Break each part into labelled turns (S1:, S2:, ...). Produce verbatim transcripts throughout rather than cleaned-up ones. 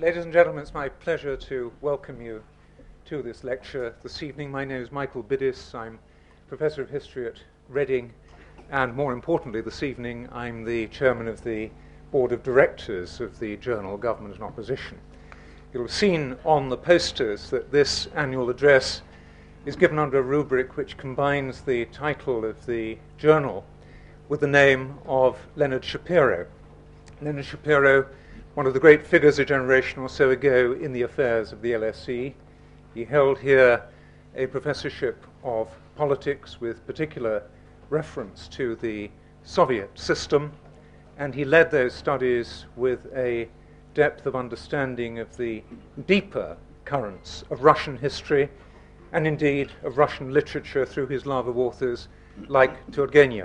S1: Ladies and gentlemen, it's my pleasure to welcome you to this lecture this evening. My name is Michael Bidis. I'm Professor of History at Reading, and more importantly, this evening, I'm the Chairman of the Board of Directors of the journal Government and Opposition. You'll have seen on the posters that this annual address is given under a rubric which combines the title of the journal with the name of Leonard Shapiro. Leonard Shapiro, one of the great figures a generation or so ago in the affairs of the L S E. He held here a professorship of politics with particular reference to the Soviet system, and he led those studies with a depth of understanding of the deeper currents of Russian history and indeed of Russian literature through his love of authors like Turgenev.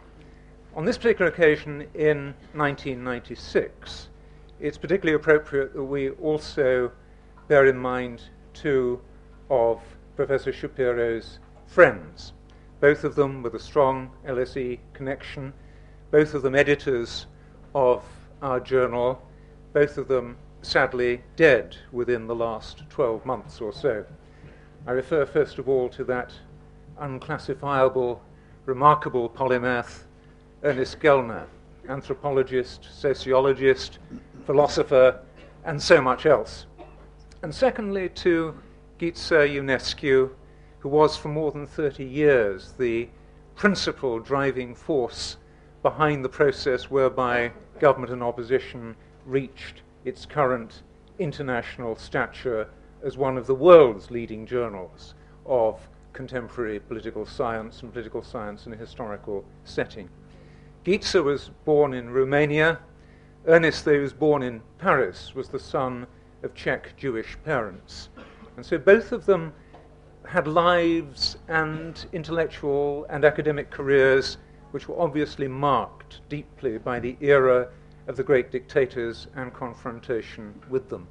S1: On this particular occasion in nineteen ninety-six, it's particularly appropriate that we also bear in mind two of Professor Shapiro's friends, both of them with a strong L S E connection, both of them editors of our journal, both of them sadly dead within the last twelve months or so. I refer first of all to that unclassifiable, remarkable polymath, Ernest Gellner, anthropologist, sociologist, philosopher, and so much else. And secondly, to Gitza Ionescu, who was for more than thirty years the principal driving force behind the process whereby government and opposition reached its current international stature as one of the world's leading journals of contemporary political science and political science in a historical setting. Gitza was born in Romania. Ernest, though he was born in Paris, was the son of Czech Jewish parents. And so both of them had lives and intellectual and academic careers which were obviously marked deeply by the era of the great dictators and confrontation with them.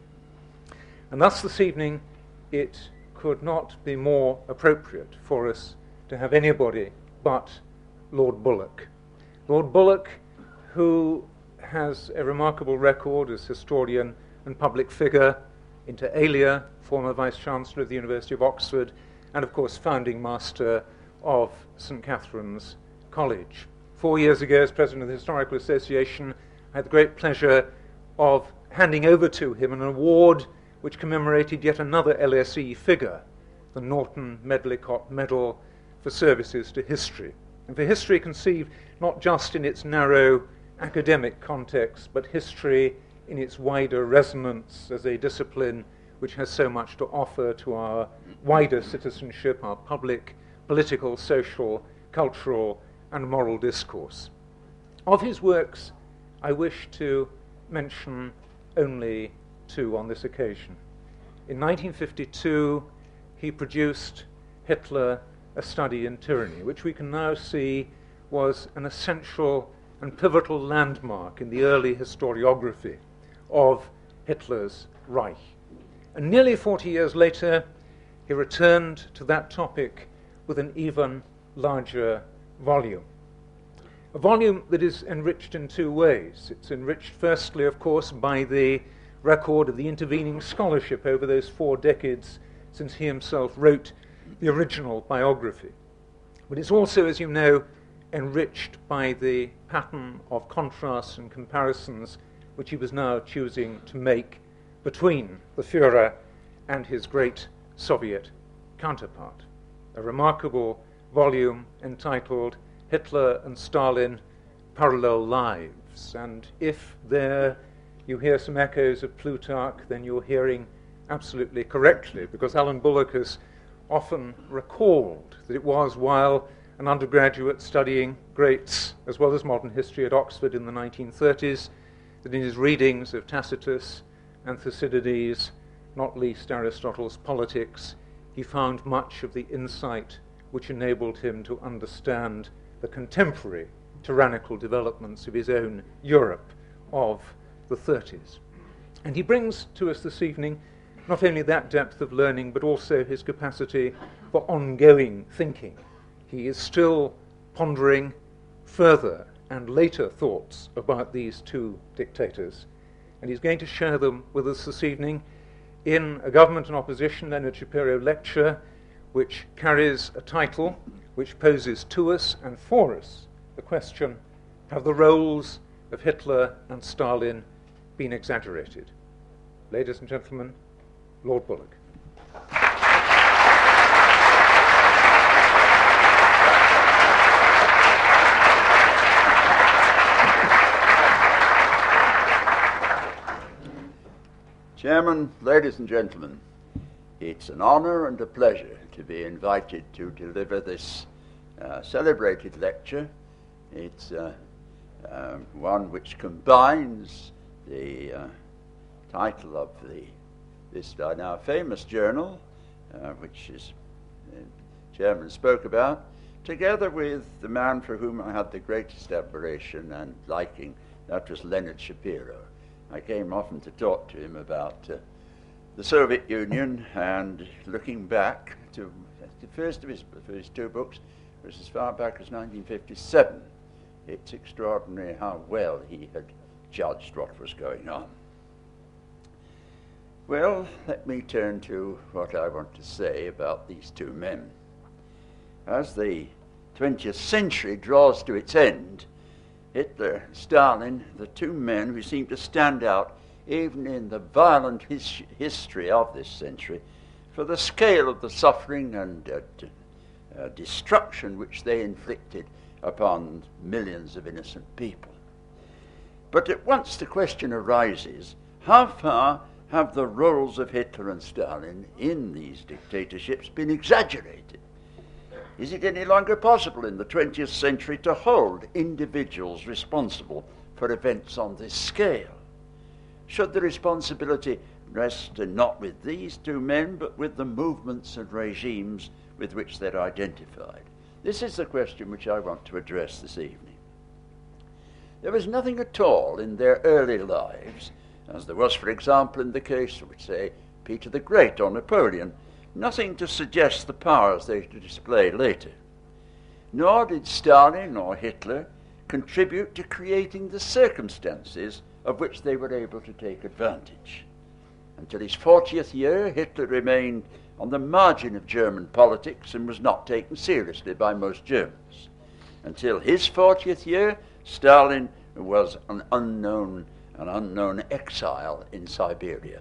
S1: And thus this evening it could not be more appropriate for us to have anybody but Lord Bullock. Lord Bullock, who has a remarkable record as historian and public figure, inter alia, former Vice-Chancellor of the University of Oxford, and of course founding master of Saint Catherine's College. Four years ago, as President of the Historical Association, I had the great pleasure of handing over to him an award which commemorated yet another L S E figure, the Norton Medlicott Medal for Services to History. And for history conceived not just in its narrow academic context, but history in its wider resonance as a discipline which has so much to offer to our wider citizenship, our public, political, social, cultural, and moral discourse. Of his works, I wish to mention only two on this occasion. In nineteen fifty-two, he produced Hitler, A Study in Tyranny, which we can now see was an essential and pivotal landmark in the early historiography of Hitler's Reich. And nearly forty years later, he returned to that topic with an even larger volume. A volume that is enriched in two ways. It's enriched firstly, of course, by the record of the intervening scholarship over those four decades since he himself wrote the original biography. But it's also, as you know, enriched by the pattern of contrasts and comparisons which he was now choosing to make between the Führer and his great Soviet counterpart. A remarkable volume entitled Hitler and Stalin, Parallel Lives. And if there you hear some echoes of Plutarch, then you're hearing absolutely correctly, because Alan Bullock has often recalled that it was while an undergraduate studying greats as well as modern history at Oxford in the nineteen thirties that in his readings of Tacitus and Thucydides, not least Aristotle's Politics, he found much of the insight which enabled him to understand the contemporary tyrannical developments of his own Europe of the thirties. And he brings to us this evening not only that depth of learning, but also his capacity for ongoing thinking. He is still pondering further and later thoughts about these two dictators, and he's going to share them with us this evening in a Government and Opposition Leonard Shapiro lecture, which carries a title which poses to us and for us the question, have the roles of Hitler and Stalin been exaggerated? Ladies and gentlemen, Lord Bullock.
S2: Chairman, ladies and gentlemen, it's an honor and a pleasure to be invited to deliver this uh, celebrated lecture. It's uh, uh, one which combines the uh, title of the this uh, now famous journal, uh, which is the Chairman spoke about, together with the man for whom I had the greatest admiration and liking, that was Leonard Shapiro. I came often to talk to him about uh, the Soviet Union, and looking back to the first of his, of his two books was as far back as nineteen fifty-seven. It's extraordinary how well he had judged what was going on. Well, let me turn to what I want to say about these two men. As the twentieth century draws to its end, Hitler, Stalin, the two men who seem to stand out even in the violent his- history of this century for the scale of the suffering and uh, d- uh, destruction which they inflicted upon millions of innocent people. But at once the question arises, how far have the roles of Hitler and Stalin in these dictatorships been exaggerated? Is it any longer possible in the twentieth century to hold individuals responsible for events on this scale? Should the responsibility rest not with these two men, but with the movements and regimes with which they're identified? This is the question which I want to address this evening. There was nothing at all in their early lives, as there was, for example, in the case of, say, Peter the Great or Napoleon, nothing to suggest the powers they to display later. Nor did Stalin or Hitler contribute to creating the circumstances of which they were able to take advantage. Until his fortieth year, Hitler remained on the margin of German politics and was not taken seriously by most Germans. Until his fortieth year, Stalin was an unknown, an unknown exile in Siberia.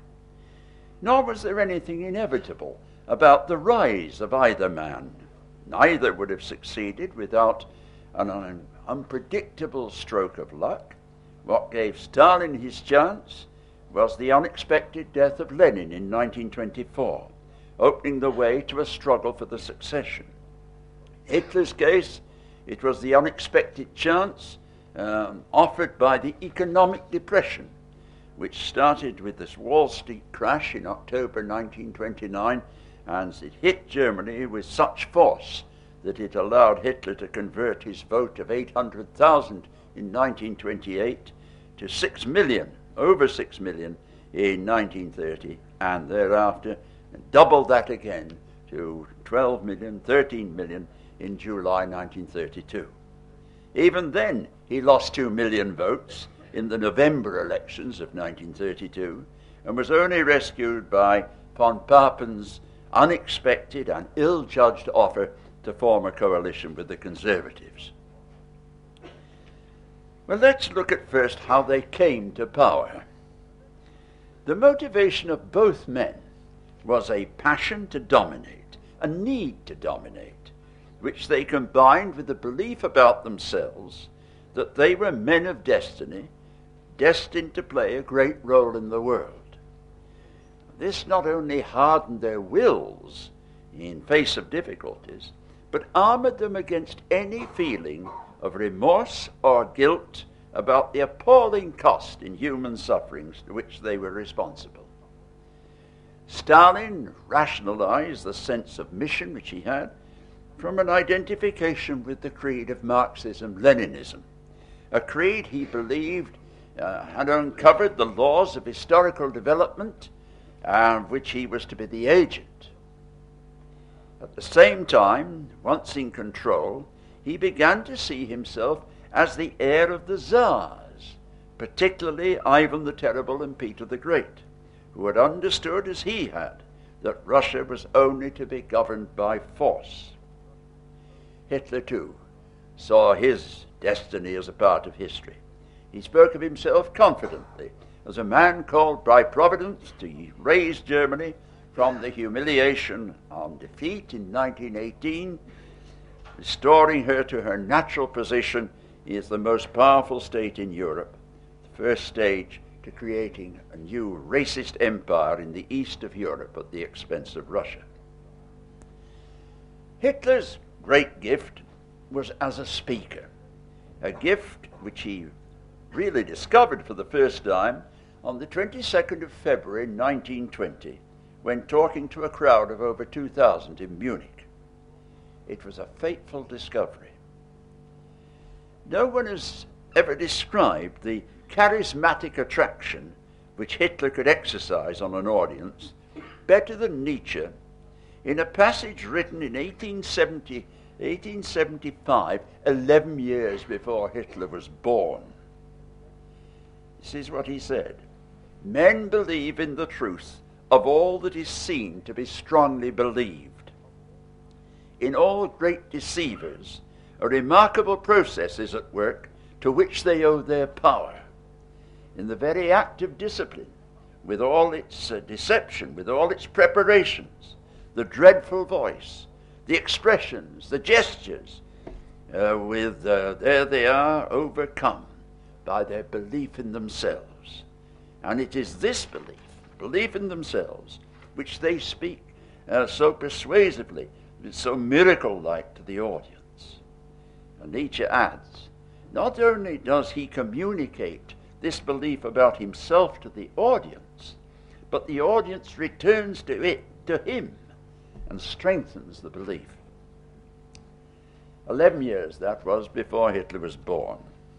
S2: Nor was there anything inevitable about the rise of either man. Neither would have succeeded without an un- unpredictable stroke of luck. What gave Stalin his chance was the unexpected death of Lenin in nineteen twenty-four, opening the way to a struggle for the succession. Hitler's case, it was the unexpected chance um, offered by the economic depression, which started with this Wall Street crash in October nineteen twenty-nine, and it hit Germany with such force that it allowed Hitler to convert his vote of eight hundred thousand in nineteen twenty-eight to six million, over six million in nineteen thirty, and thereafter doubled that again to twelve million, thirteen million in July nineteen thirty-two. Even then, he lost two million votes in the November elections of nineteen thirty-two, and was only rescued by von Papen's unexpected and ill-judged offer to form a coalition with the Conservatives. Well, let's look at first how they came to power. The motivation of both men was a passion to dominate, a need to dominate, which they combined with the belief about themselves that they were men of destiny, destined to play a great role in the world. This not only hardened their wills in face of difficulties, but armored them against any feeling of remorse or guilt about the appalling cost in human sufferings to which they were responsible. Stalin rationalized the sense of mission which he had from an identification with the creed of Marxism-Leninism, a creed he believed uh, had uncovered the laws of historical development, uh, which he was to be the agent. At the same time, once in control, he began to see himself as the heir of the Tsars, particularly Ivan the Terrible and Peter the Great, who had understood, as he had, that Russia was only to be governed by force. Hitler, too, saw his destiny as a part of history. He spoke of himself confidently as a man called by Providence to raise Germany from the humiliation and defeat in nineteen eighteen, restoring her to her natural position as the most powerful state in Europe, the first stage to creating a new racist empire in the east of Europe at the expense of Russia. Hitler's great gift was as a speaker, a gift which he really discovered for the first time on the twenty-second of February nineteen twenty, when talking to a crowd of over two thousand in Munich. It was a fateful discovery. No one has ever described the charismatic attraction which Hitler could exercise on an audience better than Nietzsche in a passage written in eighteen seventy, eighteen seventy-five, eleven years before Hitler was born. This is what he said: "Men believe in the truth of all that is seen to be strongly believed. In all great deceivers, a remarkable process is at work to which they owe their power. In the very act of discipline, with all its uh, deception, with all its preparations, the dreadful voice, the expressions, the gestures, uh, with uh, there they are overcome by their belief in themselves. And it is this belief, belief in themselves, which they speak uh, so persuasively, so miracle-like to the audience." And Nietzsche adds, not only does he communicate this belief about himself to the audience, but the audience returns to it, to him, and strengthens the belief. Eleven years that was before Hitler was born.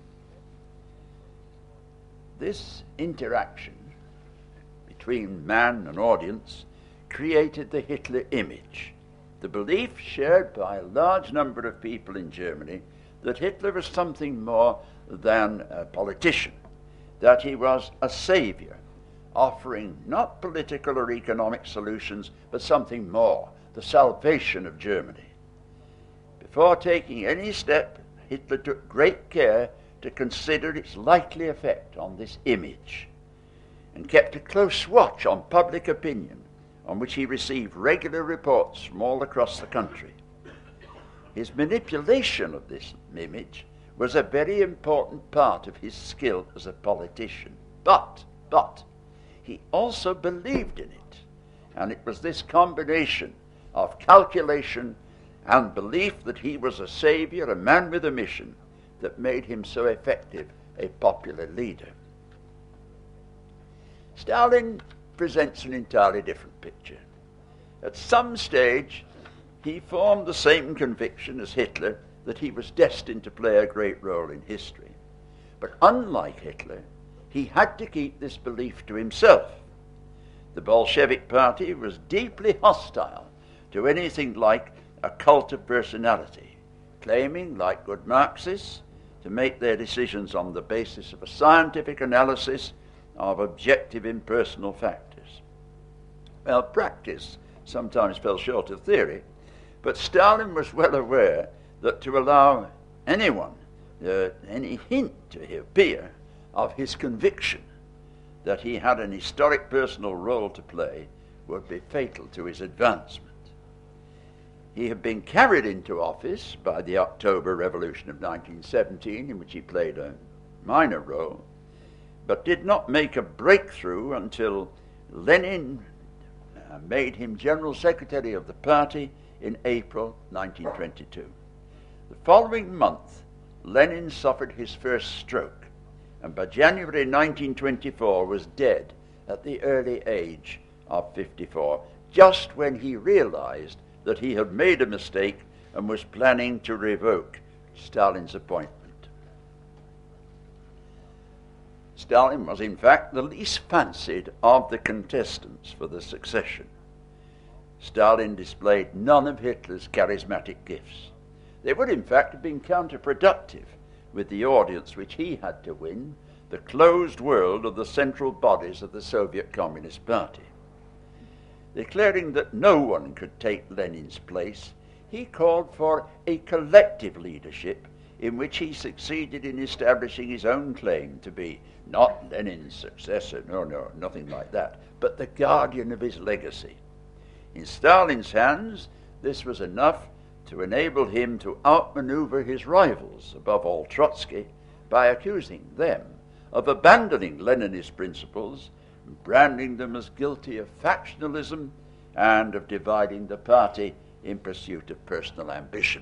S2: This interaction between man and audience created the Hitler image, the belief shared by a large number of people in Germany that Hitler was something more than a politician, that he was a savior, offering not political or economic solutions, but something more, the salvation of Germany. Before taking any step, Hitler took great care to consider its likely effect on this image, and kept a close watch on public opinion, on which he received regular reports from all across the country. His manipulation of this image was a very important part of his skill as a politician. But, but, he also believed in it. And it was this combination of calculation and belief that he was a savior, a man with a mission, that made him so effective a popular leader. Stalin presents an entirely different picture. At some stage, he formed the same conviction as Hitler that he was destined to play a great role in history. But unlike Hitler, he had to keep this belief to himself. The Bolshevik Party was deeply hostile to anything like a cult of personality, claiming, like good Marxists, to make their decisions on the basis of a scientific analysis of objective impersonal factors. Well, practice sometimes fell short of theory, but Stalin was well aware that to allow anyone uh, any hint to appear of his conviction that he had an historic personal role to play would be fatal to his advancement. He had been carried into office by the October Revolution of nineteen seventeen, in which he played a minor role, but did not make a breakthrough until Lenin uh, made him General Secretary of the party in April nineteen twenty-two. The following month, Lenin suffered his first stroke, and by January nineteen twenty-four was dead at the early age of fifty-four, just when he realized that he had made a mistake and was planning to revoke Stalin's appointment. Stalin was in fact the least fancied of the contestants for the succession. Stalin displayed none of Hitler's charismatic gifts. They would in fact have been counterproductive with the audience which he had to win, the closed world of the central bodies of the Soviet Communist Party. Declaring that no one could take Lenin's place, he called for a collective leadership in which he succeeded in establishing his own claim to be not Lenin's successor, no, no, nothing like that, but the guardian of his legacy. In Stalin's hands, this was enough to enable him to outmaneuver his rivals, above all Trotsky, by accusing them of abandoning Leninist principles, branding them as guilty of factionalism, and of dividing the party in pursuit of personal ambition.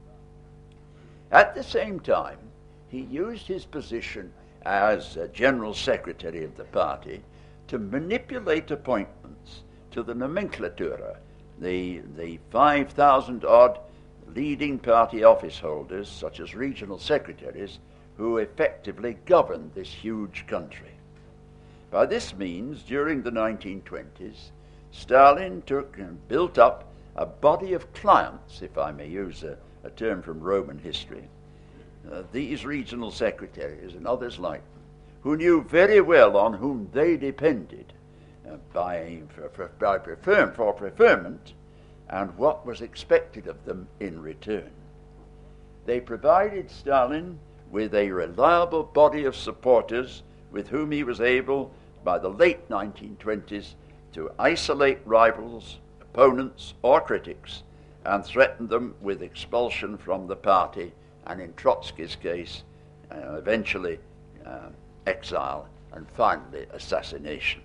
S2: At the same time, he used his position as uh, General Secretary of the party to manipulate appointments to the nomenklatura, the, the five thousand odd leading party office holders, such as regional secretaries, who effectively governed this huge country. By this means, during the nineteen twenties, Stalin took and built up a body of clients, if I may use a, a term from Roman history, uh, these regional secretaries and others like them, who knew very well on whom they depended uh, by, for, for, by prefer, for preferment and what was expected of them in return. They provided Stalin with a reliable body of supporters with whom he was able, by the late nineteen twenties, to isolate rivals, opponents, or critics, and threaten them with expulsion from the party, and in Trotsky's case, uh, eventually uh, exile, and finally assassination.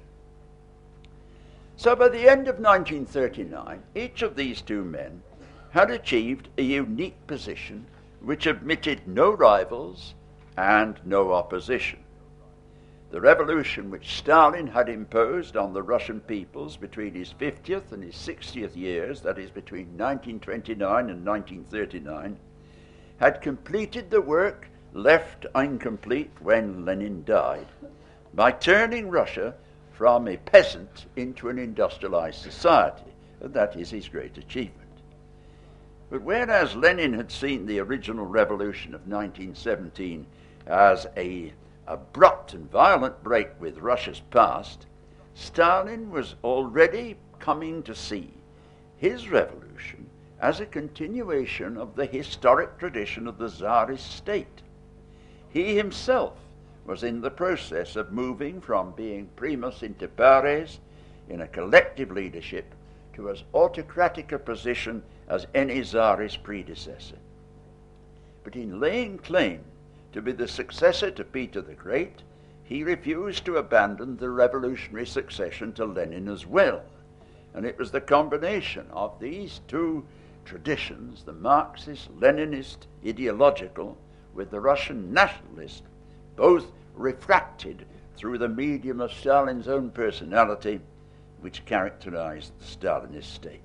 S2: So by the end of nineteen thirty-nine, each of these two men had achieved a unique position which admitted no rivals and no opposition. The revolution which Stalin had imposed on the Russian peoples between his fiftieth and his sixtieth years, that is between nineteen twenty-nine and nineteen thirty-nine, had completed the work left incomplete when Lenin died by turning Russia from a peasant into an industrialized society, and that is his great achievement. But whereas Lenin had seen the original revolution of nineteen seventeen as a abrupt and violent break with Russia's past, Stalin was already coming to see his revolution as a continuation of the historic tradition of the Tsarist state. He himself was in the process of moving from being primus inter pares in a collective leadership to as autocratic a position as any Tsarist predecessor. But in laying claim to be the successor to Peter the Great, he refused to abandon the revolutionary succession to Lenin as well. And it was the combination of these two traditions, the Marxist, Leninist, ideological, with the Russian nationalist, both refracted through the medium of Stalin's own personality, which characterized the Stalinist state.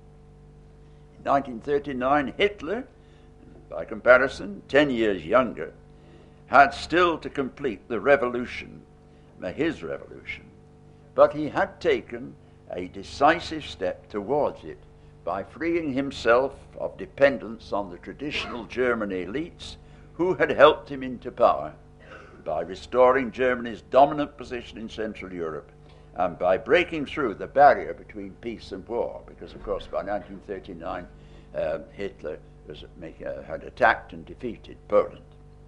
S2: In nineteen thirty-nine, Hitler, by comparison, ten years younger, had still to complete the revolution, his revolution, but he had taken a decisive step towards it by freeing himself of dependence on the traditional German elites who had helped him into power, by restoring Germany's dominant position in Central Europe, and by breaking through the barrier between peace and war, because of course by nineteen thirty-nine uh, Hitler was, uh, had attacked and defeated Poland.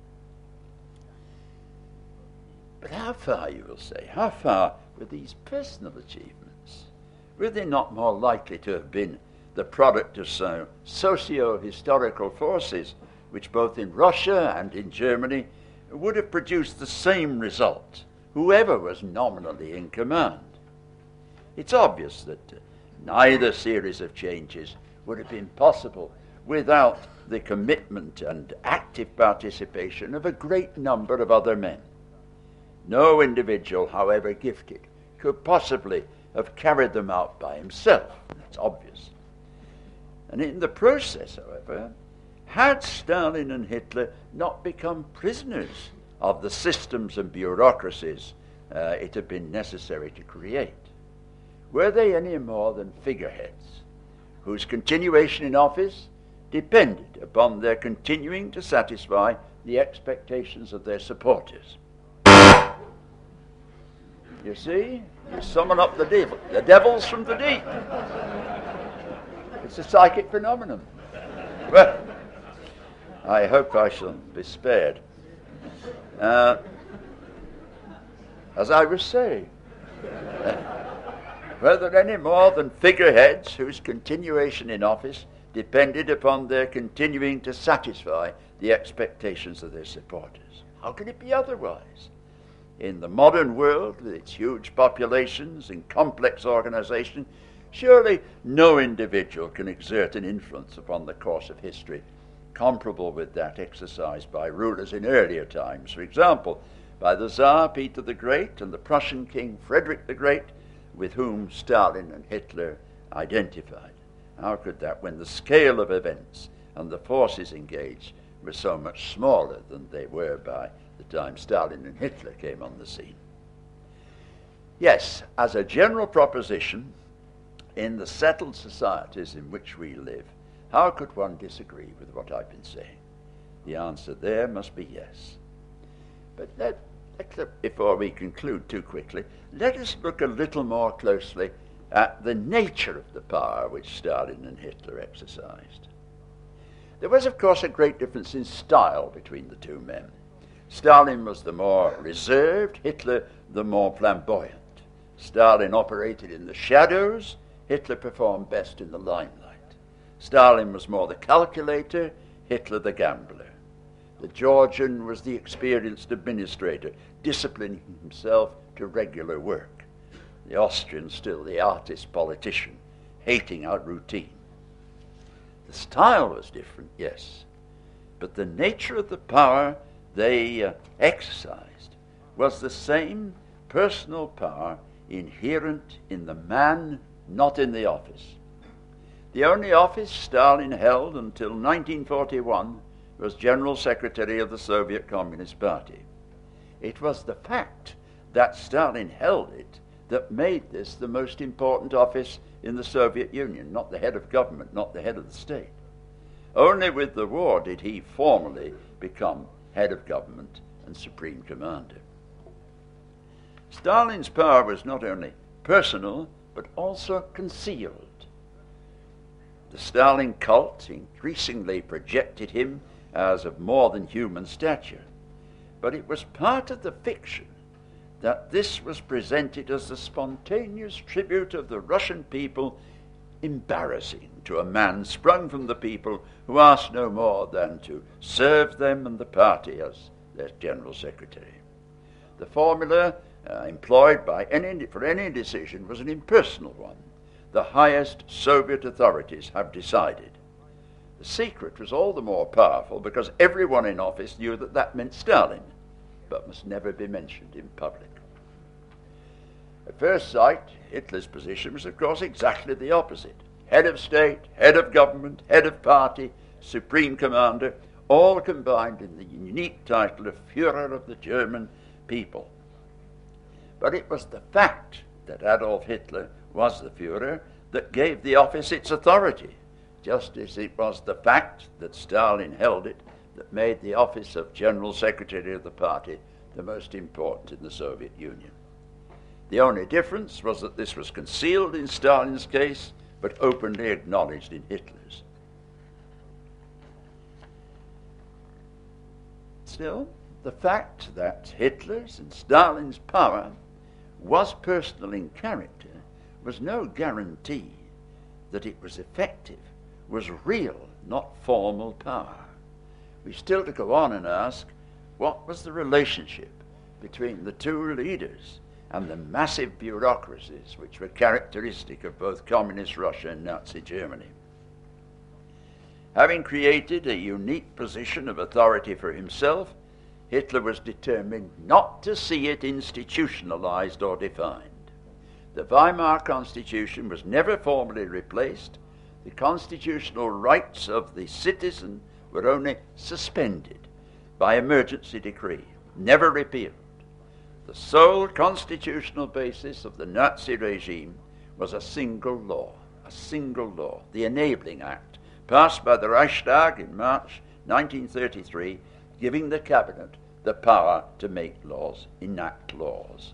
S2: But how far, you will say, how far were these personal achievements? Were they not more likely to have been the product of some socio-historical forces which both in Russia and in Germany would have produced the same result, whoever was nominally in command? It's obvious that uh, neither series of changes would have been possible without the commitment and active participation of a great number of other men. No individual, however gifted, could possibly have carried them out by himself. That's obvious. And in the process, however, had Stalin and Hitler not become prisoners of the systems and bureaucracies uh, it had been necessary to create? Were they any more than figureheads whose continuation in office depended upon their continuing to satisfy the expectations of their supporters? You see? You summon up the devil, the devils from the deep. It's a psychic phenomenon. Well, I hope I shall be spared. Uh, as I was saying, uh, were there any more than figureheads whose continuation in office depended upon their continuing to satisfy the expectations of their supporters? How could it be otherwise? In the modern world, with its huge populations and complex organization, surely no individual can exert an influence upon the course of history comparable with that exercised by rulers in earlier times. For example, by the Tsar Peter the Great and the Prussian King Frederick the Great, with whom Stalin and Hitler identified. How could that, when the scale of events and the forces engaged were so much smaller than they were by the time Stalin and Hitler came on the scene? Yes, as a general proposition, in the settled societies in which we live, how could one disagree with what I've been saying? The answer there must be yes. But let, let, before we conclude too quickly, let us look a little more closely at the nature of the power which Stalin and Hitler exercised. There was, of course, a great difference in style between the two men. Stalin was the more reserved, Hitler the more flamboyant. Stalin operated in the shadows, Hitler performed best in the limelight. Stalin was more the calculator, Hitler the gambler. The Georgian was the experienced administrator, disciplining himself to regular work. The Austrian still the artist politician, hating out routine. The style was different, yes, but the nature of the power they uh, exercised was the same personal power inherent in the man, not in the office. The only office Stalin held until nineteen forty-one was General Secretary of the Soviet Communist Party. It was the fact that Stalin held it that made this the most important office in the Soviet Union, not the head of government, not the head of the state. Only with the war did he formally become head of government and supreme commander. Stalin's power was not only personal, but also concealed. The Stalin cult increasingly projected him as of more than human stature, but it was part of the fiction that this was presented as the spontaneous tribute of the Russian people, embarrassing to a man sprung from the people who asked no more than to serve them and the party as their general secretary. The formula uh, employed by any, for any decision was an impersonal one. The highest Soviet authorities have decided. The secret was all the more powerful because everyone in office knew that that meant Stalin, but must never be mentioned in public. At first sight, Hitler's position was, of course, exactly the opposite. Head of state, head of government, head of party, supreme commander, all combined in the unique title of Führer of the German people. But it was the fact that Adolf Hitler was the Führer that gave the office its authority, just as it was the fact that Stalin held it that made the office of General Secretary of the party the most important in the Soviet Union. The only difference was that this was concealed in Stalin's case, but openly acknowledged in Hitler's. Still, the fact that Hitler's and Stalin's power was personal in character was no guarantee that it was effective, was real, not formal power. We still to go on and ask, what was the relationship between the two leaders and the massive bureaucracies which were characteristic of both Communist Russia and Nazi Germany? Having created a unique position of authority for himself, Hitler was determined not to see it institutionalized or defined. The Weimar Constitution was never formally replaced. The constitutional rights of the citizen were only suspended by emergency decree, never repealed. The sole constitutional basis of the Nazi regime was a single law, a single law, the Enabling Act, passed by the Reichstag in March nineteen thirty-three, giving the cabinet the power to make laws, enact laws.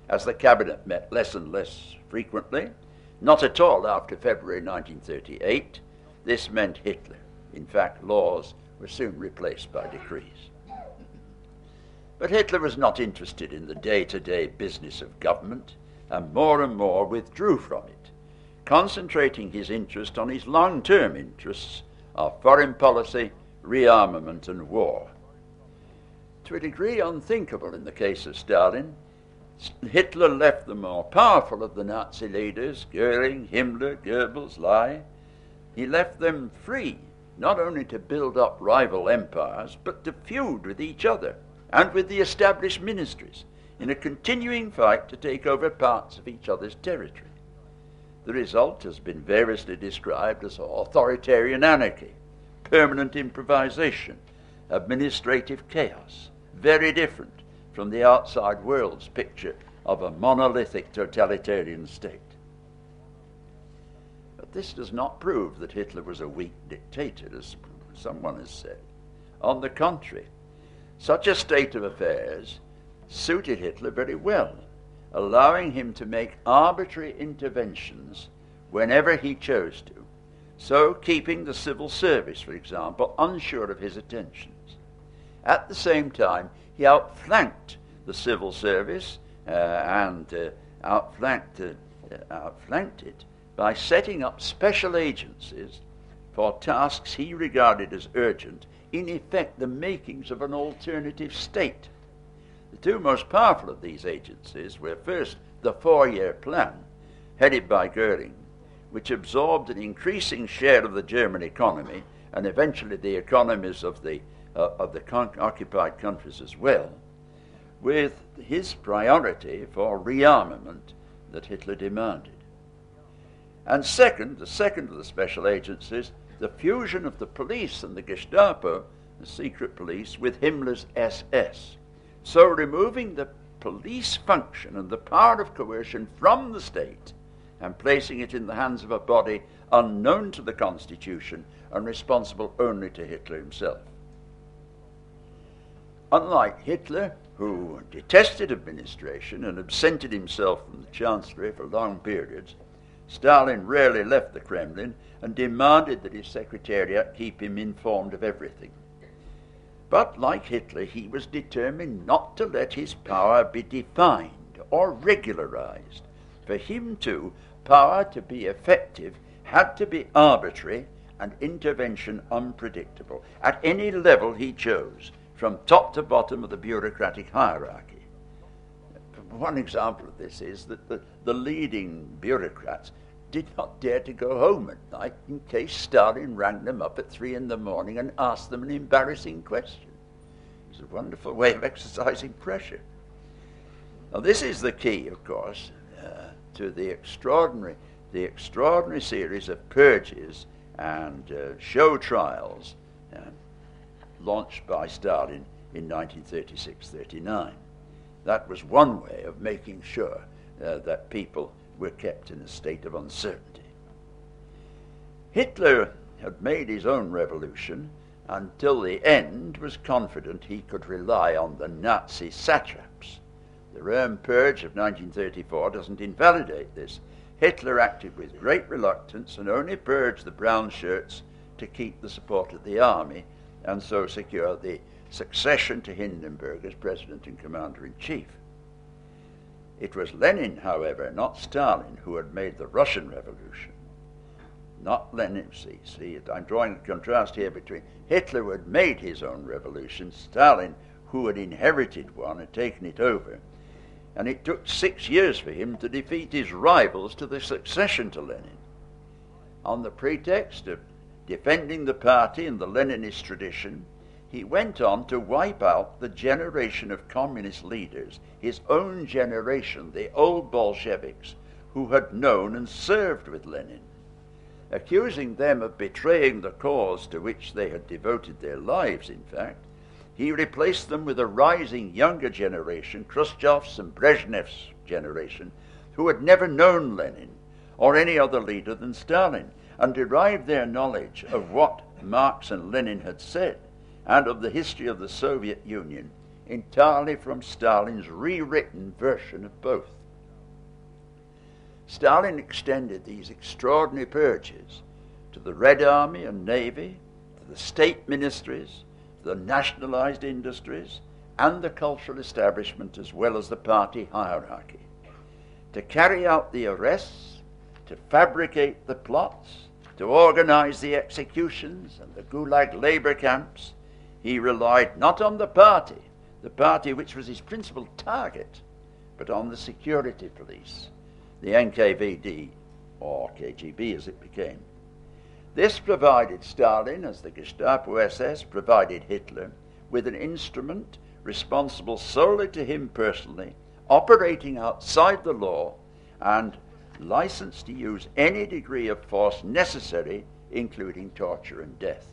S2: as the cabinet met less and less frequently, not at all after February nineteen thirty-eight, this meant Hitler. In fact, laws were soon replaced by decrees. But Hitler was not interested in the day-to-day business of government, and more and more withdrew from it, concentrating his interest on his long-term interests of foreign policy, rearmament, and war. To a degree unthinkable in the case of Stalin, Hitler left the more powerful of the Nazi leaders, Goering, Himmler, Goebbels, Lai, he left them free, not only to build up rival empires, but to feud with each other and with the established ministries in a continuing fight to take over parts of each other's territory. The result has been variously described as authoritarian anarchy, permanent improvisation, administrative chaos, very different from the outside world's picture of a monolithic totalitarian state. But this does not prove that Hitler was a weak dictator, as someone has said. On the contrary, such a state of affairs suited Hitler very well, allowing him to make arbitrary interventions whenever he chose to, so keeping the civil service, for example, unsure of his attentions. At the same time, he outflanked the civil service uh, and uh, outflanked, uh, outflanked it by setting up special agencies for tasks he regarded as urgent, in effect the makings of an alternative state. The two most powerful of these agencies were first the Four-Year Plan, headed by Goering, which absorbed an increasing share of the German economy and eventually the economies of the, uh, of the con- occupied countries as well, with his priority for rearmament that Hitler demanded. And second, the second of the special agencies, the fusion of the police and the Gestapo, the secret police, with Himmler's S S. So removing the police function and the power of coercion from the state and placing it in the hands of a body unknown to the Constitution and responsible only to Hitler himself. Unlike Hitler, who detested administration and absented himself from the Chancellery for long periods, Stalin rarely left the Kremlin and demanded that his secretariat keep him informed of everything. But like Hitler, he was determined not to let his power be defined or regularized. For him too, power to be effective had to be arbitrary and intervention unpredictable, at any level he chose, from top to bottom of the bureaucratic hierarchy. One example of this is that the, the leading bureaucrats did not dare to go home at night in case Stalin rang them up at three in the morning and asked them an embarrassing question. It's a wonderful way of exercising pressure. Now this is the key, of course, uh, to the extraordinary, the extraordinary series of purges and uh, show trials uh, launched by Stalin in nineteen thirty-six thirty-nine. That was one way of making sure uh, that people were kept in a state of uncertainty. Hitler had made his own revolution until the end was confident he could rely on the Nazi satraps. The Röhm Purge of nineteen thirty-four doesn't invalidate this. Hitler acted with great reluctance and only purged the brown shirts to keep the support of the army and so secure the succession to Hindenburg as president and commander-in-chief. It was Lenin, however, not Stalin, who had made the Russian Revolution. Not Lenin, see, see, I'm drawing a contrast here between Hitler, who had made his own revolution, Stalin, who had inherited one and taken it over. And it took six years for him to defeat his rivals to the succession to Lenin. On the pretext of defending the party and the Leninist tradition, he went on to wipe out the generation of communist leaders, his own generation, the old Bolsheviks, who had known and served with Lenin. Accusing them of betraying the cause to which they had devoted their lives, in fact, he replaced them with a rising younger generation, Khrushchev's and Brezhnev's generation, who had never known Lenin or any other leader than Stalin, and derived their knowledge of what Marx and Lenin had said and of the history of the Soviet Union entirely from Stalin's rewritten version of both. Stalin extended these extraordinary purges to the Red Army and Navy, to the state ministries, to the nationalized industries, and the cultural establishment, as well as the party hierarchy. To carry out the arrests, to fabricate the plots, to organize the executions and the Gulag labor camps, he relied not on the party, the party which was his principal target, but on the security police, the N K V D, or K G B as it became. This provided Stalin, as the Gestapo S S provided Hitler, with an instrument responsible solely to him personally, operating outside the law, and licensed to use any degree of force necessary, including torture and death.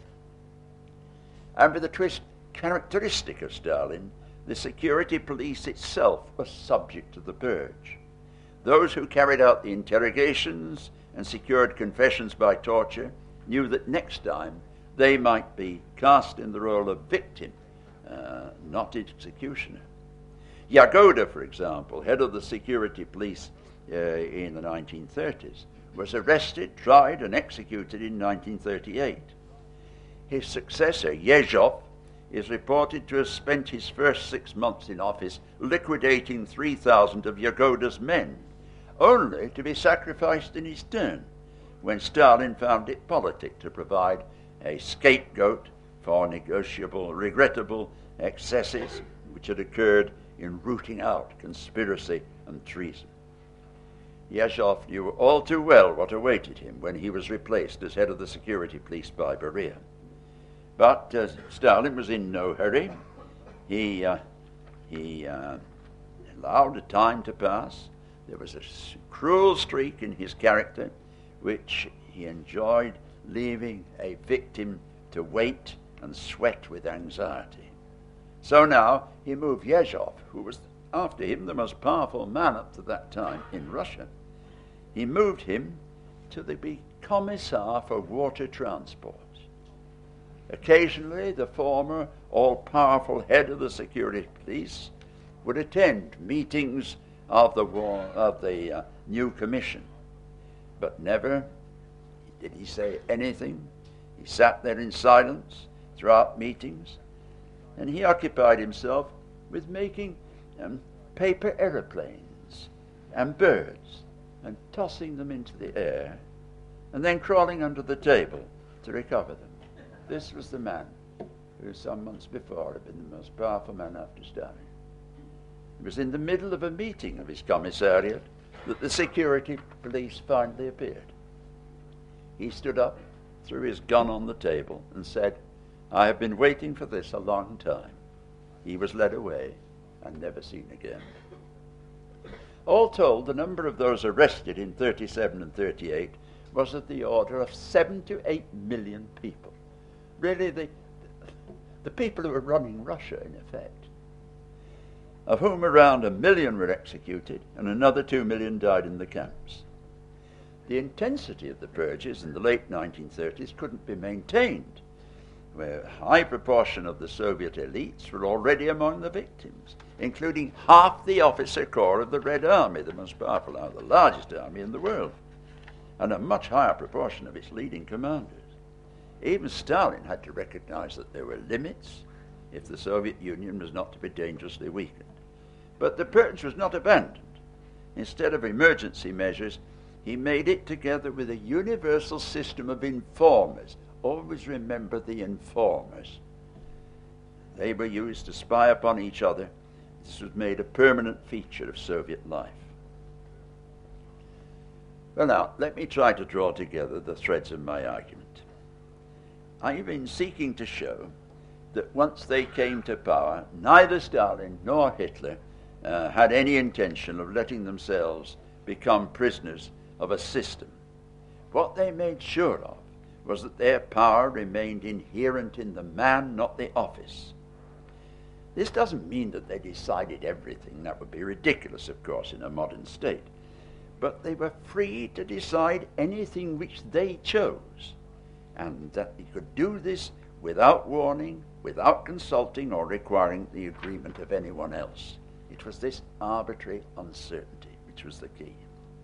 S2: And with a twist characteristic of Stalin, the security police itself was subject to the purge. Those who carried out the interrogations and secured confessions by torture knew that next time they might be cast in the role of victim, uh, not executioner. Jagoda, for example, head of the security police uh, in the nineteen thirties, was arrested, tried, and executed in nineteen thirty-eight. His successor, Yezhov, is reported to have spent his first six months in office liquidating three thousand of Jagoda's men, only to be sacrificed in his turn when Stalin found it politic to provide a scapegoat for negotiable, regrettable excesses which had occurred in rooting out conspiracy and treason. Yezhov knew all too well what awaited him when he was replaced as head of the security police by Beria. But uh, Stalin was in no hurry. He, uh, he uh, allowed time to pass. There was a cruel streak in his character which he enjoyed leaving a victim to wait and sweat with anxiety. So now he moved Yezhov, who was after him the most powerful man up to that time in Russia. He moved him to the be commissar for water transport. Occasionally the former all-powerful head of the security police would attend meetings of the war, of the uh, new commission, but never did he say anything. He sat there in silence throughout meetings, and he occupied himself with making um, paper aeroplanes and birds and tossing them into the air and then crawling under the table to recover them. This was the man who some months before had been the most powerful man after Stalin. It was in the middle of a meeting of his commissariat that the security police finally appeared. He stood up, threw his gun on the table, and said, "I have been waiting for this a long time." He was led away and never seen again. All told, the number of those arrested in thirty-seven and thirty-eight was of the order of seven to eight million people. Really, the, the people who were running Russia, in effect, of whom around a million were executed and another two million died in the camps. The intensity of the purges in the late nineteen thirties couldn't be maintained, where a high proportion of the Soviet elites were already among the victims, including half the officer corps of the Red Army, the most powerful, uh, the largest army in the world, and a much higher proportion of its leading commanders. Even Stalin had to recognize that there were limits if the Soviet Union was not to be dangerously weakened. But the purge was not abandoned. Instead of emergency measures, he made it together with a universal system of informers. Always remember the informers. They were used to spy upon each other. This was made a permanent feature of Soviet life. Well, now, let me try to draw together the threads of my argument. I've been seeking to show that once they came to power, neither Stalin nor Hitler uh, had any intention of letting themselves become prisoners of a system. What they made sure of was that their power remained inherent in the man, not the office. This doesn't mean that they decided everything. That would be ridiculous, of course, in a modern state. But they were free to decide anything which they chose, and that they could do this without warning, without consulting or requiring the agreement of anyone else. It was this arbitrary uncertainty which was the key.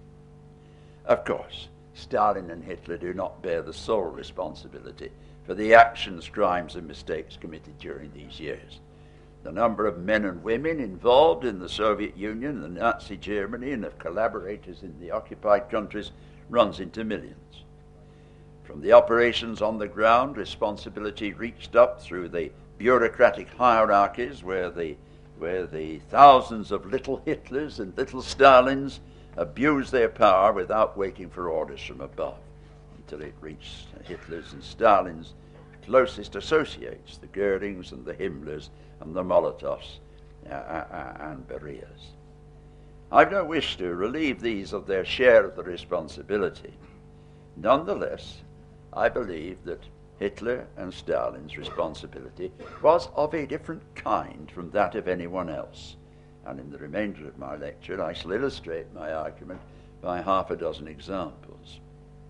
S2: Of course, Stalin and Hitler do not bear the sole responsibility for the actions, crimes, and mistakes committed during these years. The number of men and women involved in the Soviet Union and Nazi Germany and of collaborators in the occupied countries runs into millions. From the operations on the ground, responsibility reached up through the bureaucratic hierarchies where the, where the thousands of little Hitlers and little Stalins abused their power without waiting for orders from above, until it reached Hitler's and Stalin's closest associates, the Goerings and the Himmlers and the Molotovs uh, uh, and Berias. I've no wish to relieve these of their share of the responsibility. Nonetheless, I believe that Hitler and Stalin's responsibility was of a different kind from that of anyone else. And in the remainder of my lecture, I shall illustrate my argument by half a dozen examples.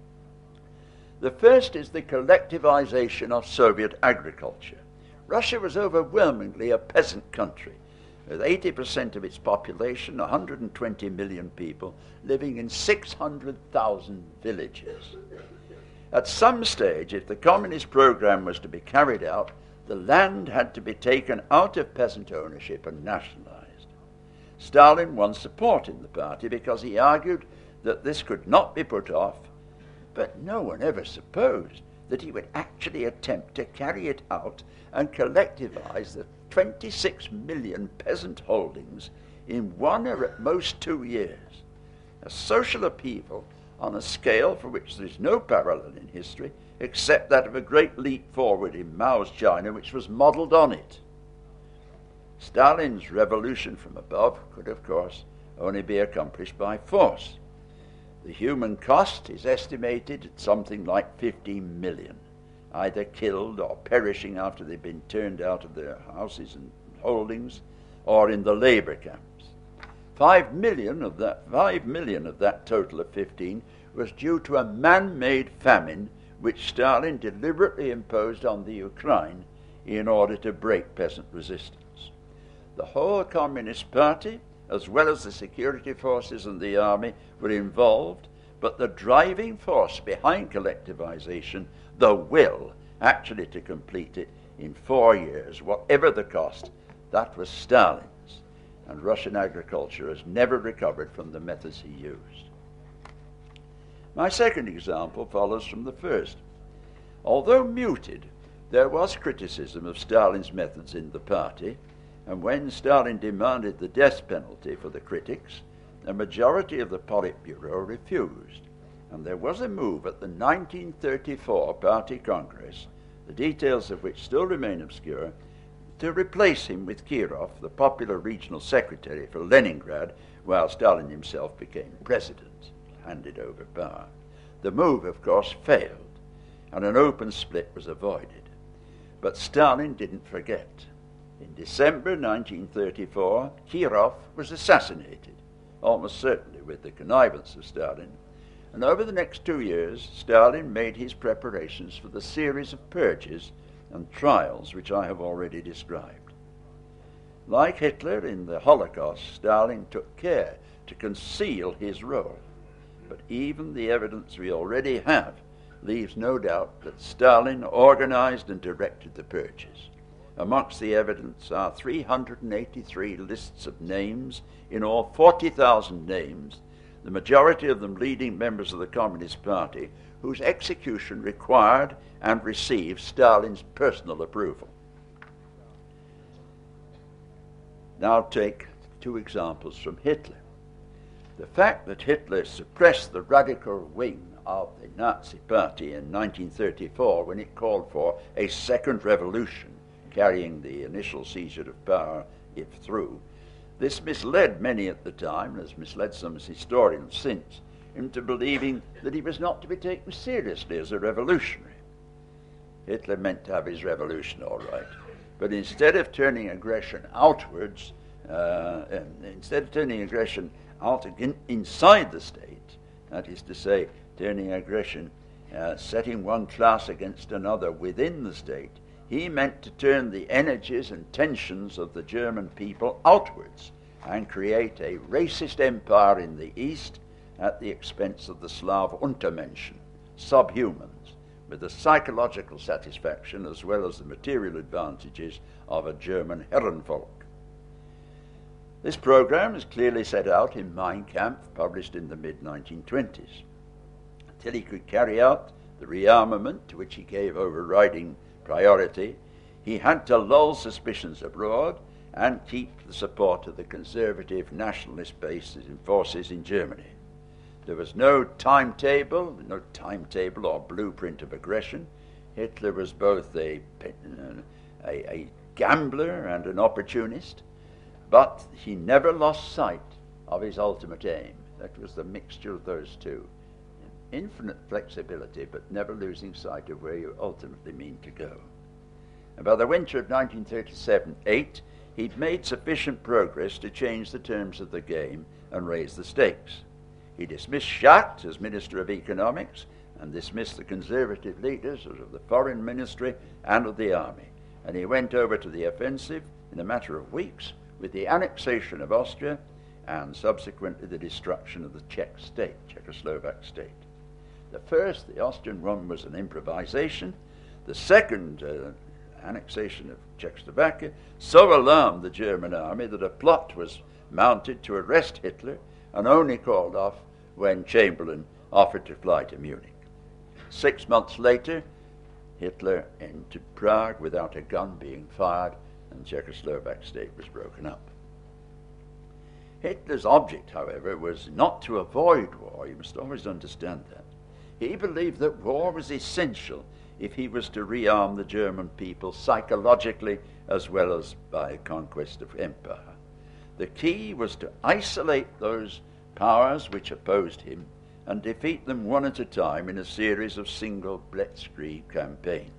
S2: The first is the collectivization of Soviet agriculture. Russia was overwhelmingly a peasant country, with eighty percent of its population, one hundred twenty million people, living in six hundred thousand villages. At some stage, if the communist program was to be carried out, the land had to be taken out of peasant ownership and nationalized. Stalin won support in the party because he argued that this could not be put off, but no one ever supposed that he would actually attempt to carry it out and collectivize the twenty-six million peasant holdings in one or at most two years. A social upheaval on a scale for which there is no parallel in history except that of a great leap forward in Mao's China, which was modeled on it. Stalin's revolution from above could, of course, only be accomplished by force. The human cost is estimated at something like fifteen million, either killed or perishing after they've been turned out of their houses and holdings, or in the labor camps. Five million of that, five million of that total of fifteen was due to a man-made famine which Stalin deliberately imposed on the Ukraine in order to break peasant resistance. The whole Communist Party, as well as the security forces and the army, were involved, but the driving force behind collectivization, the will actually to complete it in four years, whatever the cost, that was Stalin's. And Russian agriculture has never recovered from the methods he used. My second example follows from the first. Although muted, there was criticism of Stalin's methods in the party, and when Stalin demanded the death penalty for the critics, a majority of the Politburo refused, and there was a move at the nineteen thirty-four Party Congress, the details of which still remain obscure, to replace him with Kirov, the popular regional secretary for Leningrad, while Stalin himself became president, handed over power. The move, of course, failed, and an open split was avoided. But Stalin didn't forget. In December nineteen thirty-four, Kirov was assassinated, almost certainly with the connivance of Stalin, and over the next two years, Stalin made his preparations for the series of purges and trials which I have already described. Like Hitler in the Holocaust, Stalin took care to conceal his role, but even the evidence we already have leaves no doubt that Stalin organized and directed the purges. Amongst the evidence are three hundred eighty-three lists of names, in all forty thousand names, the majority of them leading members of the Communist Party, whose execution required and received Stalin's personal approval. Now take two examples from Hitler. The fact that Hitler suppressed the radical wing of the Nazi Party in nineteen thirty-four when it called for a second revolution, carrying the initial seizure of power if through. This misled many at the time, and has misled some historians since, into believing that he was not to be taken seriously as a revolutionary. Hitler meant to have his revolution all right, but instead of turning aggression outwards, uh, instead of turning aggression out in, inside the state, that is to say, turning aggression, uh, setting one class against another within the state, he meant to turn the energies and tensions of the German people outwards and create a racist empire in the East at the expense of the Slav Untermenschen, subhumans, with the psychological satisfaction as well as the material advantages of a German Herrenvolk. This program is clearly set out in Mein Kampf, published in the mid nineteen twenties. Until he could carry out the rearmament to which he gave overriding priority, he had to lull suspicions abroad and keep the support of the conservative nationalist bases and forces in Germany. There was no timetable, no timetable or blueprint of aggression. Hitler was both a, a, a gambler and an opportunist, but he never lost sight of his ultimate aim. That was the mixture of those two. Infinite flexibility, but never losing sight of where you ultimately mean to go. And by the winter of nineteen thirty-seven eight, he'd made sufficient progress to change the terms of the game and raise the stakes. He dismissed Schacht as Minister of Economics and dismissed the conservative leaders of the Foreign Ministry and of the Army. And he went over to the offensive in a matter of weeks with the annexation of Austria and subsequently the destruction of the Czech state, Czechoslovak state. The first, the Austrian one, was an improvisation. The second, uh, annexation of Czechoslovakia, so alarmed the German army that a plot was mounted to arrest Hitler and only called off when Chamberlain offered to fly to Munich. Six months later, Hitler entered Prague without a gun being fired, and Czechoslovak state was broken up. Hitler's object, however, was not to avoid war. You must always understand that. He believed that war was essential if he was to rearm the German people psychologically as well as by conquest of empire. The key was to isolate those powers which opposed him and defeat them one at a time in a series of single blitzkrieg campaigns.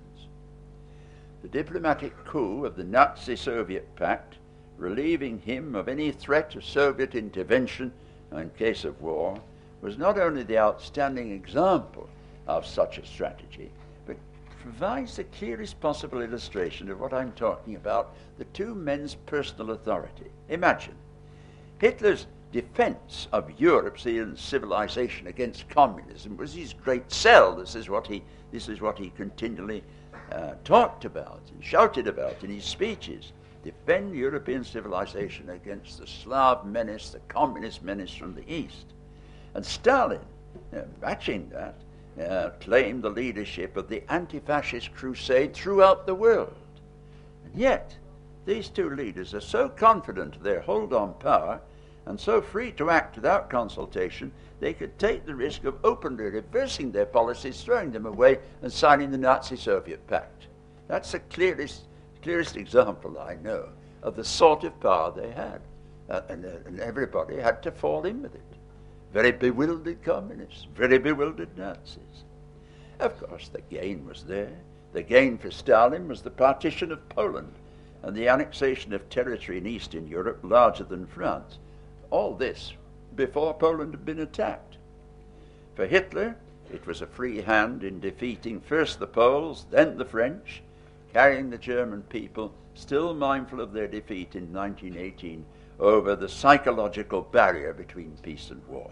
S2: The diplomatic coup of the Nazi-Soviet pact, relieving him of any threat of Soviet intervention in case of war, was not only the outstanding example of such a strategy, but provides the clearest possible illustration of what I'm talking about, the two men's personal authority. Imagine, Hitler's defense of European civilization against communism was his great sell. This is what he, this is what he continually uh, talked about and shouted about in his speeches. Defend European civilization against the Slav menace, the communist menace from the East. And Stalin, uh, matching that, uh, claimed the leadership of the anti-fascist crusade throughout the world. And yet, these two leaders are so confident of their hold on power and so free to act without consultation, they could take the risk of openly reversing their policies, throwing them away, and signing the Nazi-Soviet pact. That's the clearest, clearest example I know of the sort of power they had. Uh, and, uh, and everybody had to fall in with it. Very bewildered communists, very bewildered Nazis. Of course, the gain was there. The gain for Stalin was the partition of Poland and the annexation of territory in Eastern Europe larger than France. All this before Poland had been attacked. For Hitler, it was a free hand in defeating first the Poles, then the French, carrying the German people, still mindful of their defeat in nineteen eighteen, over the psychological barrier between peace and war.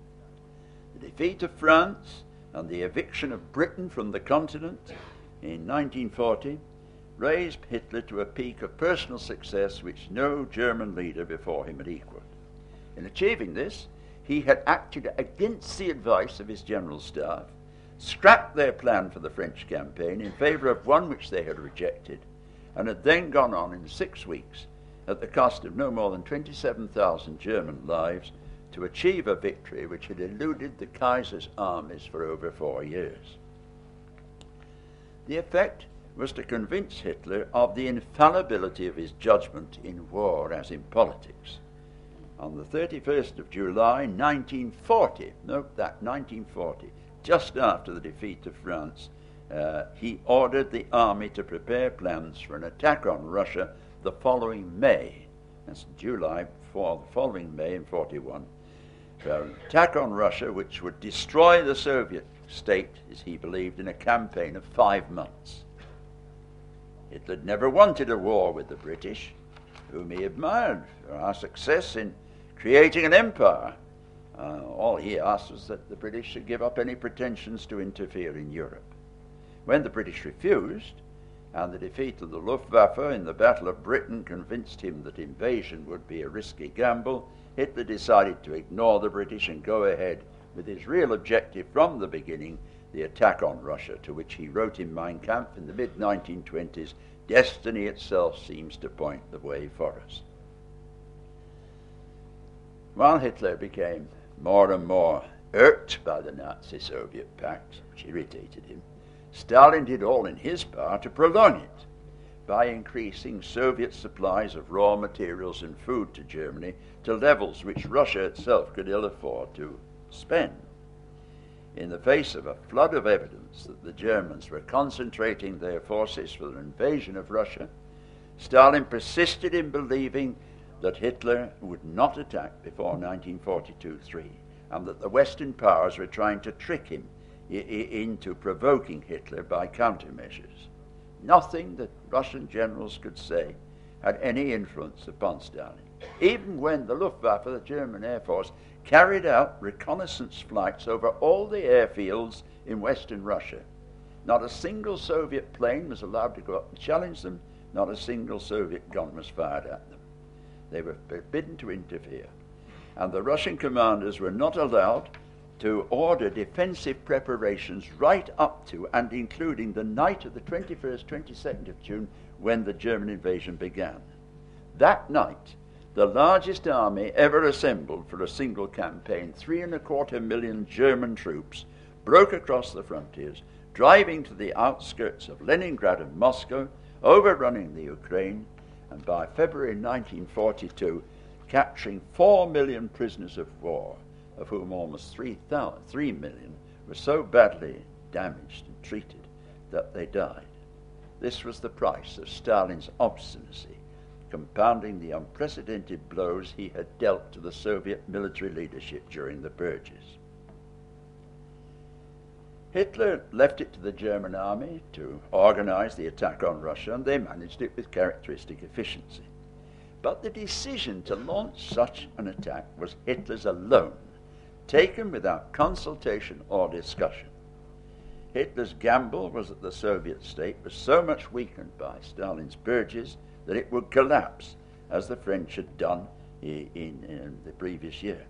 S2: The defeat of France and the eviction of Britain from the continent in nineteen forty raised Hitler to a peak of personal success which no German leader before him had equaled. In achieving this, he had acted against the advice of his general staff, scrapped their plan for the French campaign in favor of one which they had rejected, and had then gone on in six weeks, at the cost of no more than twenty-seven thousand German lives, to achieve a victory which had eluded the Kaiser's armies for over four years. The effect was to convince Hitler of the infallibility of his judgment in war as in politics. On the thirty-first of July nineteen forty, note that, nineteen forty, just after the defeat of France, uh, he ordered the army to prepare plans for an attack on Russia the following May. That's July, for the following May in forty-one. For an attack on Russia which would destroy the Soviet state, as he believed, in a campaign of five months. Hitler never wanted a war with the British, whom he admired for our success in creating an empire. Uh, all he asked was that the British should give up any pretensions to interfere in Europe. When the British refused, and the defeat of the Luftwaffe in the Battle of Britain convinced him that invasion would be a risky gamble, Hitler decided to ignore the British and go ahead with his real objective from the beginning, the attack on Russia, to which he wrote in Mein Kampf in the mid nineteen twenties, "Destiny itself seems to point the way for us." While Hitler became more and more irked by the Nazi-Soviet pact, which irritated him, Stalin did all in his power to prolong it by increasing Soviet supplies of raw materials and food to Germany to levels which Russia itself could ill afford to spend. In the face of a flood of evidence that the Germans were concentrating their forces for an invasion of Russia, Stalin persisted in believing that Hitler would not attack before nineteen forty-two three, and that the Western powers were trying to trick him I- I- into provoking Hitler by countermeasures. Nothing that Russian generals could say had any influence upon Stalin. Even when the Luftwaffe, the German Air Force, carried out reconnaissance flights over all the airfields in Western Russia, not a single Soviet plane was allowed to go up and challenge them, not a single Soviet gun was fired at them. They were forbidden to interfere. And the Russian commanders were not allowed to order defensive preparations right up to and including the night of the twenty-first, twenty-second of June, when the German invasion began. That night, the largest army ever assembled for a single campaign, three and a quarter million German troops, broke across the frontiers, driving to the outskirts of Leningrad and Moscow, overrunning the Ukraine, and by February nineteen forty-two, capturing four million prisoners of war, of whom almost three, thousand, three million were so badly damaged and treated that they died. This was the price of Stalin's obstinacy, compounding the unprecedented blows he had dealt to the Soviet military leadership during the purges. Hitler left it to the German army to organize the attack on Russia, and they managed it with characteristic efficiency. But the decision to launch such an attack was Hitler's alone, taken without consultation or discussion. Hitler's gamble was that the Soviet state was so much weakened by Stalin's purges that it would collapse, as the French had done in, in, in the previous year.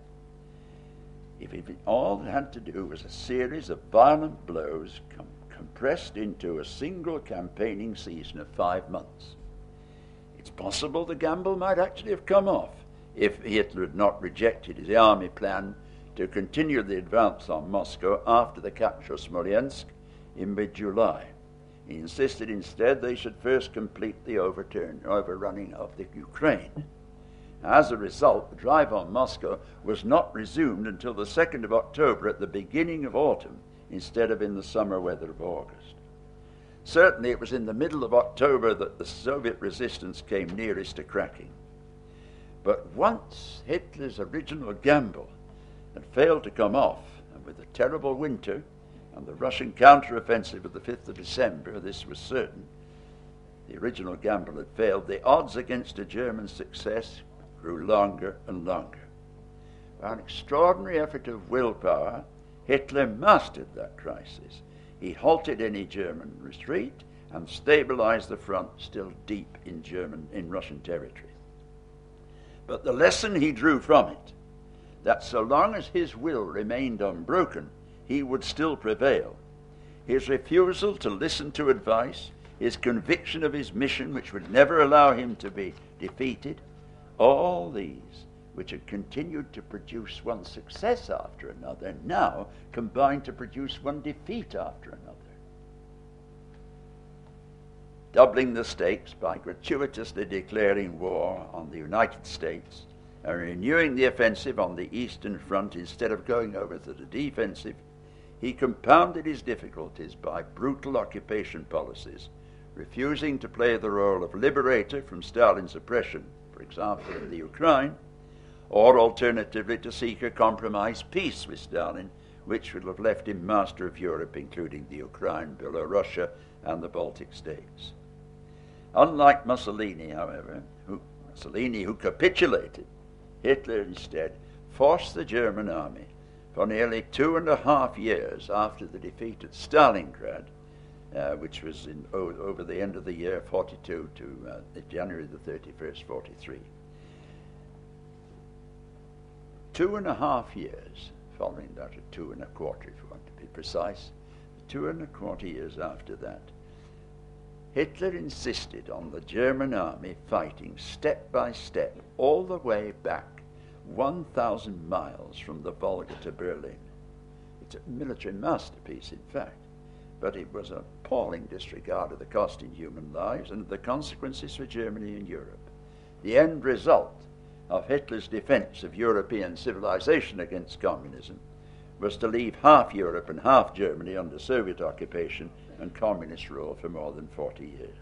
S2: If it all it had to do was a series of violent blows com- compressed into a single campaigning season of five months. It's possible the gamble might actually have come off if Hitler had not rejected his army plan to continue the advance on Moscow after the capture of Smolensk in mid-July. He insisted instead they should first complete the overturn, overrunning of the Ukraine. As a result, the drive on Moscow was not resumed until the second of October at the beginning of autumn, instead of in the summer weather of August. Certainly it was in the middle of October that the Soviet resistance came nearest to cracking. But once Hitler's original gamble had failed to come off, and with the terrible winter and the Russian counter-offensive of the fifth of December, this was certain, the original gamble had failed, the odds against a German success grew longer and longer. By an extraordinary effort of willpower, Hitler mastered that crisis. He halted any German retreat and stabilized the front still deep in German, in Russian territory. But the lesson he drew from it, that so long as his will remained unbroken, he would still prevail. His refusal to listen to advice, his conviction of his mission, which would never allow him to be defeated, all these, which had continued to produce one success after another, now combined to produce one defeat after another. Doubling the stakes by gratuitously declaring war on the United States and renewing the offensive on the Eastern Front instead of going over to the defensive, he compounded his difficulties by brutal occupation policies, refusing to play the role of liberator from Stalin's oppression, for example in the Ukraine, or alternatively to seek a compromise peace with Stalin, which would have left him master of Europe, including the Ukraine, Belorussia, and the Baltic states. Unlike Mussolini, however, who, Mussolini who capitulated, Hitler instead forced the German army for nearly two and a half years after the defeat at Stalingrad, uh, which was in, o- over the end of the year forty-two to uh, January the thirty-first, forty-three. Two and a half years following that, or two and a quarter if you want to be precise, two and a quarter years after that, Hitler insisted on the German army fighting step by step all the way back one thousand miles from the Volga to Berlin. It's a military masterpiece, in fact, but it was an appalling disregard of the cost in human lives and the consequences for Germany and Europe. The end result of Hitler's defense of European civilization against communism was to leave half Europe and half Germany under Soviet occupation and communist rule for more than forty years.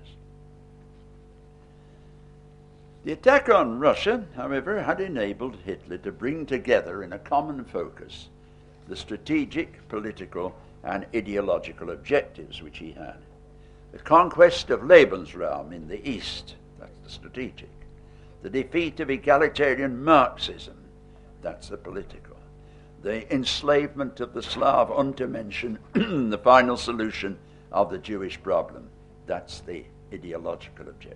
S2: The attack on Russia, however, had enabled Hitler to bring together in a common focus the strategic, political, and ideological objectives which he had. The conquest of Lebensraum in the East, that's the strategic. The defeat of egalitarian Marxism, that's the political. The enslavement of the Slav Untermenschen, the final solution of the Jewish problem, that's the ideological objective.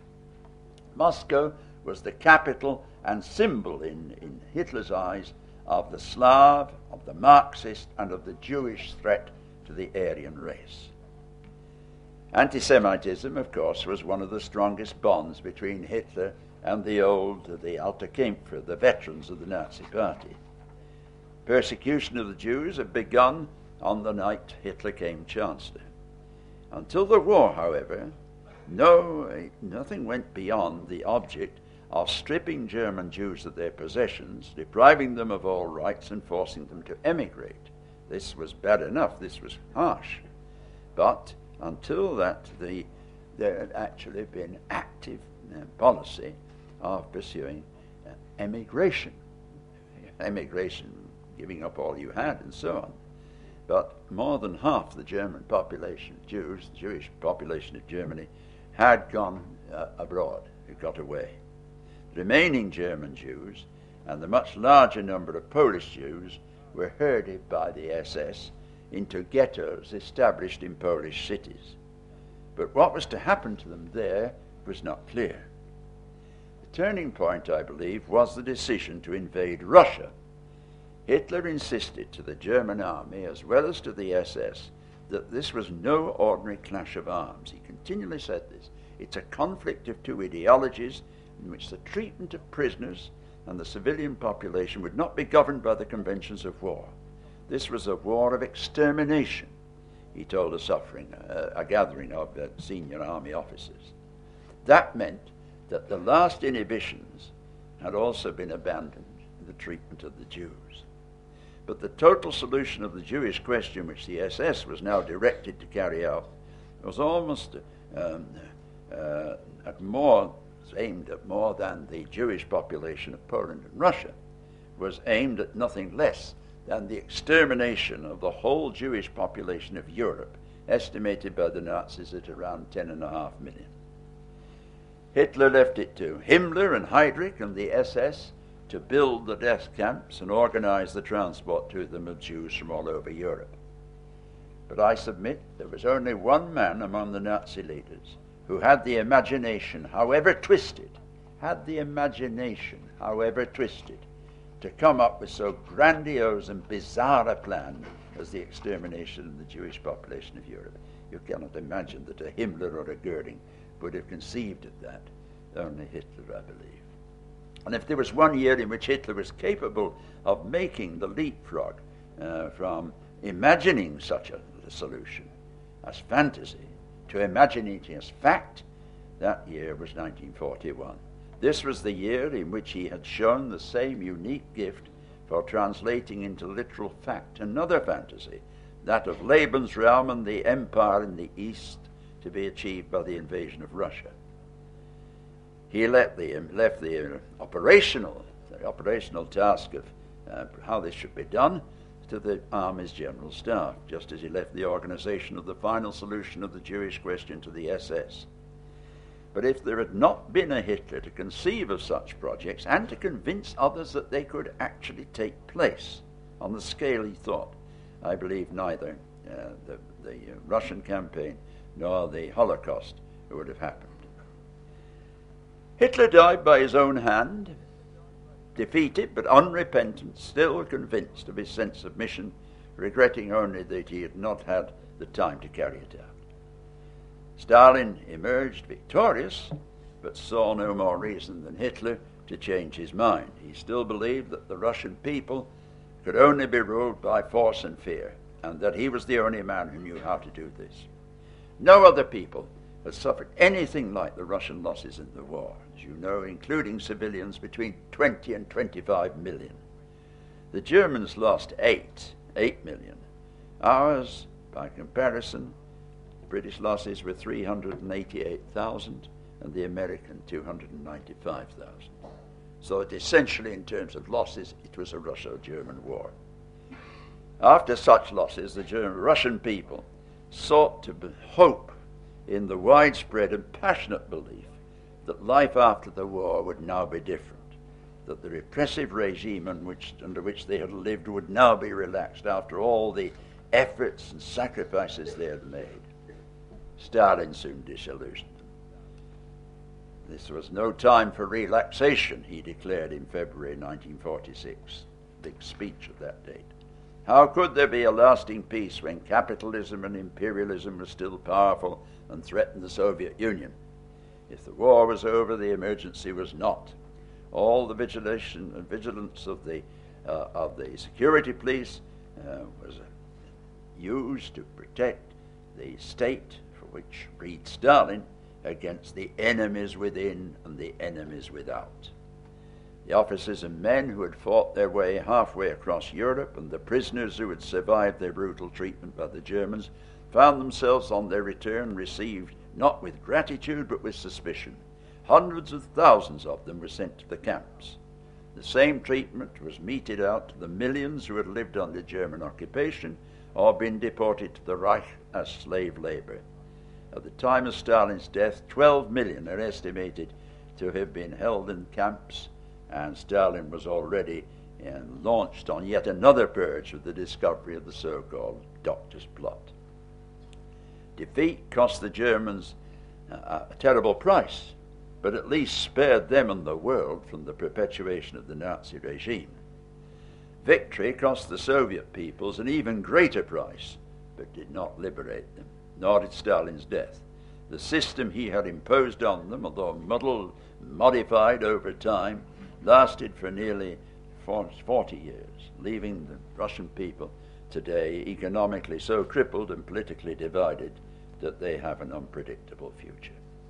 S2: Moscow was the capital and symbol in, in Hitler's eyes of the Slav, of the Marxist, and of the Jewish threat to the Aryan race. Anti-Semitism, of course, was one of the strongest bonds between Hitler and the old, the Alte Kämpfer, the veterans of the Nazi Party. Persecution of the Jews had begun on the night Hitler came Chancellor. Until the war, however, no, nothing went beyond the object of stripping German Jews of their possessions, depriving them of all rights, and forcing them to emigrate. This was bad enough, this was harsh. But until that, the, there had actually been active uh, policy of pursuing uh, emigration. Emigration, giving up all you had, and so on. But more than half the German population, Jews, the Jewish population of Germany, had gone uh, abroad, who got away. The remaining German Jews and the much larger number of Polish Jews were herded by the S S into ghettos established in Polish cities. But what was to happen to them there was not clear. The turning point, I believe, was the decision to invade Russia. Hitler insisted to the German army, as well as to the S S, that this was no ordinary clash of arms. He continually said this. It's a conflict of two ideologies in which the treatment of prisoners and the civilian population would not be governed by the conventions of war. This was a war of extermination, he told a, suffering, uh, a gathering of uh, senior army officers. That meant that the last inhibitions had also been abandoned in the treatment of the Jews. But the total solution of the Jewish question, which the S S was now directed to carry out, was almost um, uh, at more, aimed at more than the Jewish population of Poland and Russia, was aimed at nothing less than the extermination of the whole Jewish population of Europe, estimated by the Nazis at around ten and a half million. Hitler left it to Himmler and Heydrich and the S S to build the death camps and organize the transport to them of Jews from all over Europe. But I submit there was only one man among the Nazi leaders who had the imagination, however twisted, had the imagination, however twisted, to come up with so grandiose and bizarre a plan as the extermination of the Jewish population of Europe. You cannot imagine that a Himmler or a Goering would have conceived of that. Only Hitler, I believe. And if there was one year in which Hitler was capable of making the leapfrog uh, from imagining such a, a solution as fantasy to imagining it as fact, that year was nineteen forty-one. This was the year in which he had shown the same unique gift for translating into literal fact another fantasy, that of Lebensraum and the empire in the East to be achieved by the invasion of Russia. He left the, left the operational, the operational task of uh, how this should be done to the Army's General Staff, just as he left the organization of the final solution of the Jewish question to the S S. But if there had not been a Hitler to conceive of such projects and to convince others that they could actually take place on the scale he thought, I believe neither uh, the, the uh, Russian campaign nor the Holocaust would have happened. Hitler died by his own hand, defeated but unrepentant, still convinced of his sense of mission, regretting only that he had not had the time to carry it out. Stalin emerged victorious, but saw no more reason than Hitler to change his mind. He still believed that the Russian people could only be ruled by force and fear, and that he was the only man who knew how to do this. No other people had suffered anything like the Russian losses in the war, as you know, including civilians between twenty and twenty-five million. The Germans lost eight, eight million. Ours, by comparison, the British losses were three hundred eighty-eight thousand and the American two hundred ninety-five thousand. So it essentially, in terms of losses, it was a Russo-German war. After such losses, the German, Russian people sought to be, hope in the widespread and passionate belief that life after the war would now be different, that the repressive regime in which, under which they had lived would now be relaxed after all the efforts and sacrifices they had made. Stalin soon disillusioned them. This was no time for relaxation, he declared in February nineteen forty-six, big speech of that date. How could there be a lasting peace when capitalism and imperialism were still powerful and threatened the Soviet Union? If the war was over, the emergency was not. All the vigilation and vigilance of the uh, of the security police uh, was uh, used to protect the state, for which read Stalin, against the enemies within and the enemies without. The officers and men who had fought their way halfway across Europe and the prisoners who had survived their brutal treatment by the Germans found themselves on their return received not with gratitude but with suspicion. Hundreds of thousands of them were sent to the camps. The same treatment was meted out to the millions who had lived under German occupation or been deported to the Reich as slave labor. At the time of Stalin's death, twelve million are estimated to have been held in camps, and Stalin was already uh, launched on yet another purge with the discovery of the so-called doctor's plot. Defeat cost the Germans uh, a terrible price, but at least spared them and the world from the perpetuation of the Nazi regime. Victory cost the Soviet peoples an even greater price, but did not liberate them, nor did Stalin's death. The system he had imposed on them, although muddled, modified over time, lasted for nearly forty years, leaving the Russian people today economically so crippled and politically divided that they have an unpredictable future.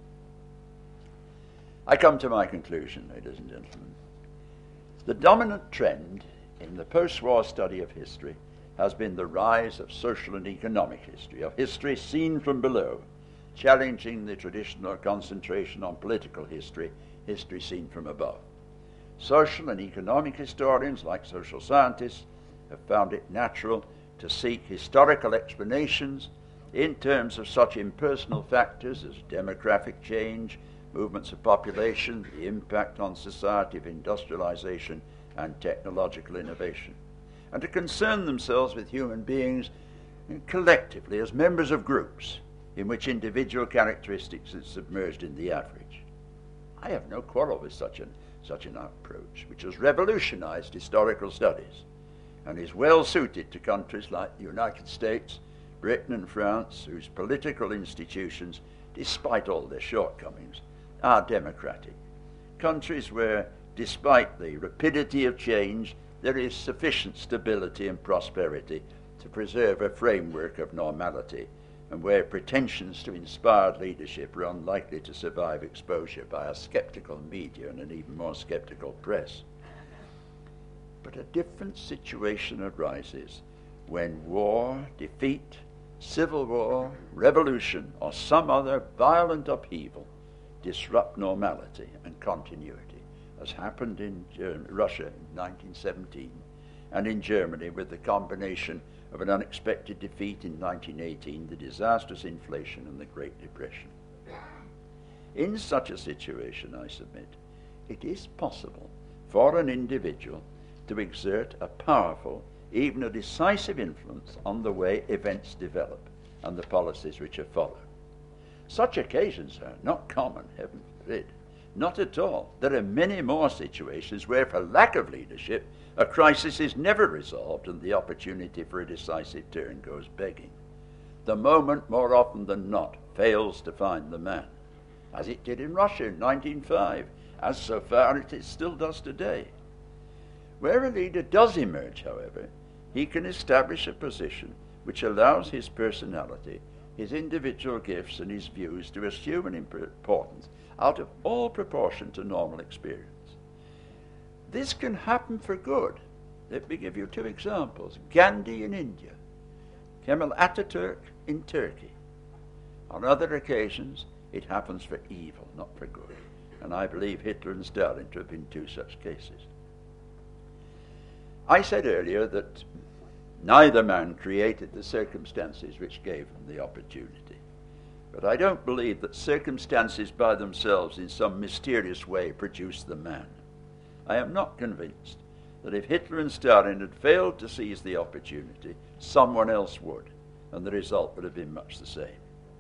S2: I come to my conclusion, ladies and gentlemen. The dominant trend in the post-war study of history has been the rise of social and economic history, of history seen from below, challenging the traditional concentration on political history, history seen from above. Social and economic historians, like social scientists, have found it natural to seek historical explanations in terms of such impersonal factors as demographic change, movements of population, the impact on society of industrialization and technological innovation, and to concern themselves with human beings collectively as members of groups in which individual characteristics are submerged in the average. I have no quarrel with such an, such an approach, which has revolutionized historical studies and is well suited to countries like the United States, Britain and France, whose political institutions, despite all their shortcomings, are democratic. Countries where, despite the rapidity of change, there is sufficient stability and prosperity to preserve a framework of normality, and where pretensions to inspired leadership are unlikely to survive exposure by a skeptical media and an even more skeptical press. But a different situation arises when war, defeat, civil war, revolution, or some other violent upheaval disrupt normality and continuity, as happened in Germ- Russia in nineteen seventeen, and in Germany with the combination of an unexpected defeat in nineteen eighteen, the disastrous inflation, and the Great Depression. In such a situation, I submit, it is possible for an individual to exert a powerful, even a decisive influence on the way events develop and the policies which are followed. Such occasions are not common, heaven forbid. Not at all. There are many more situations where, for lack of leadership, a crisis is never resolved and the opportunity for a decisive turn goes begging. The moment, more often than not, fails to find the man, as it did in Russia in nineteen oh five, as so far it still does today. Where a leader does emerge, however, he can establish a position which allows his personality, his individual gifts and his views to assume an importance out of all proportion to normal experience. This can happen for good. Let me give you two examples. Gandhi in India, Kemal Ataturk in Turkey. On other occasions, it happens for evil, not for good. And I believe Hitler and Stalin to have been two such cases. I said earlier that neither man created the circumstances which gave him the opportunity. But I don't believe that circumstances by themselves in some mysterious way produce the man. I am not convinced that if Hitler and Stalin had failed to seize the opportunity, someone else would, and the result would have been much the same.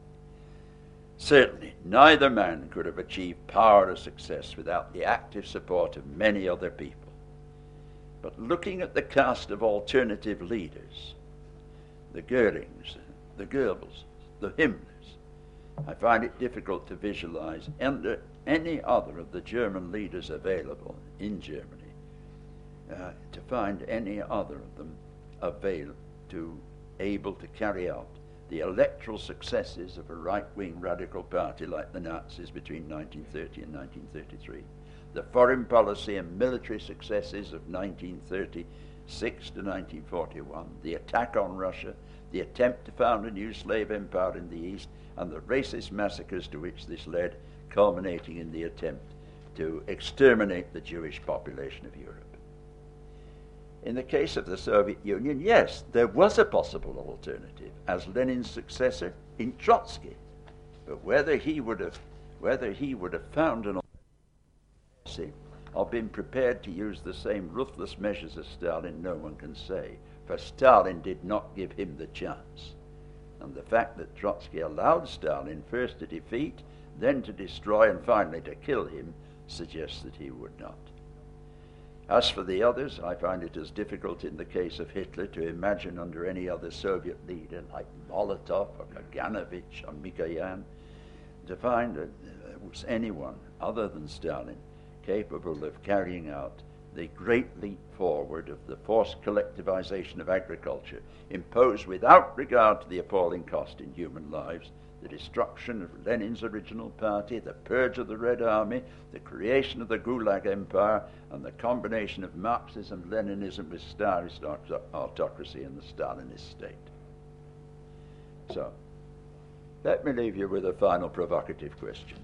S2: Certainly, neither man could have achieved power or success without the active support of many other people. But looking at the cast of alternative leaders, the Goerings, the Goebbels, the Himmlers, I find it difficult to visualize under any other of the German leaders available in Germany, uh, to find any other of them avail to able to carry out the electoral successes of a right-wing radical party like the Nazis between nineteen thirty and nineteen thirty-three, the foreign policy and military successes of nineteen thirty-six to nineteen forty-one, the attack on Russia, the attempt to found a new slave empire in the East, and the racist massacres to which this led, culminating in the attempt to exterminate the Jewish population of Europe. In the case of the Soviet Union, yes, there was a possible alternative as Lenin's successor in Trotsky. But whether he would have, whether he would have found an alternative or been prepared to use the same ruthless measures as Stalin, no one can say, for Stalin did not give him the chance. And the fact that Trotsky allowed Stalin first to defeat, then to destroy, and finally to kill him suggests that he would not. As for the others, I find it as difficult in the case of Hitler to imagine under any other Soviet leader like Molotov or Kaganovich or Mikoyan to find that there was anyone other than Stalin capable of carrying out the great leap forward of the forced collectivization of agriculture imposed without regard to the appalling cost in human lives, the destruction of Lenin's original party, the purge of the Red Army, the creation of the Gulag Empire, and the combination of Marxism, Leninism with Tsarist autocracy and the Stalinist state. So, let me leave you with a final provocative question.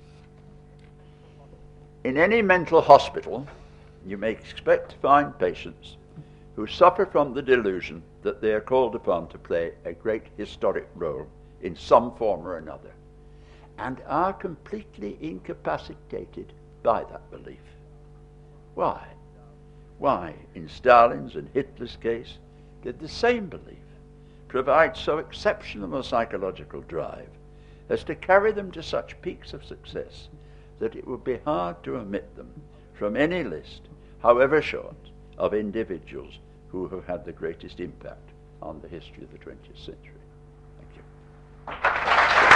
S2: In any mental hospital, you may expect to find patients who suffer from the delusion that they are called upon to play a great historic role in some form or another, and are completely incapacitated by that belief. Why? Why, in Stalin's and Hitler's case, did the same belief provide so exceptional a psychological drive as to carry them to such peaks of success that it would be hard to omit them from any list, however short, of individuals who have had the greatest impact on the history of the twentieth century? Thank you.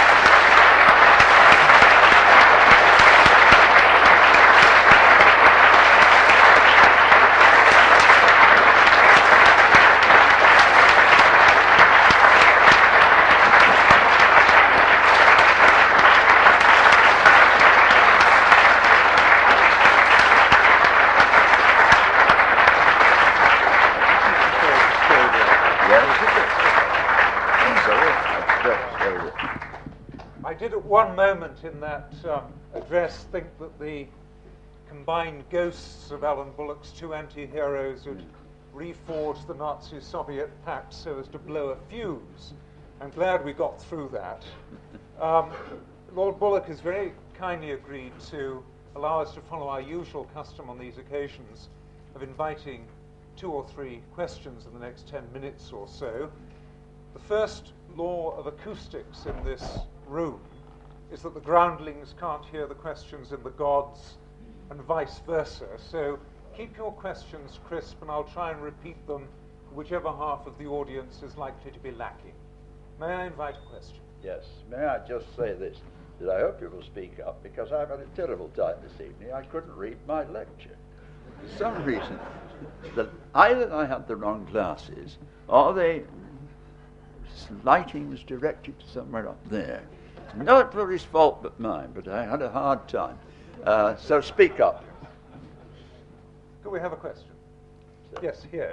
S1: One moment in that um, address think that the combined ghosts of Alan Bullock's two anti-heroes would reforge the Nazi-Soviet pact so as to blow a fuse. I'm glad we got through that. Um, Lord Bullock is very kindly agreed to allow us to follow our usual custom on these occasions of inviting two or three questions in the next ten minutes or so. The first law of acoustics in this room is that the groundlings can't hear the questions in the gods and vice versa. So keep your questions crisp, and I'll try and repeat them whichever half of the audience is likely to be lacking. May I invite a question?
S2: Yes. May I just say this, that I hope you will speak up, because I've had a terrible time this evening. I couldn't read my lecture. For some reason, that either I had the wrong glasses, or the lighting was directed to somewhere up there. Not for his fault but mine, but I had a hard time. Uh, so speak up.
S1: Do we have a question? So. Yes, here.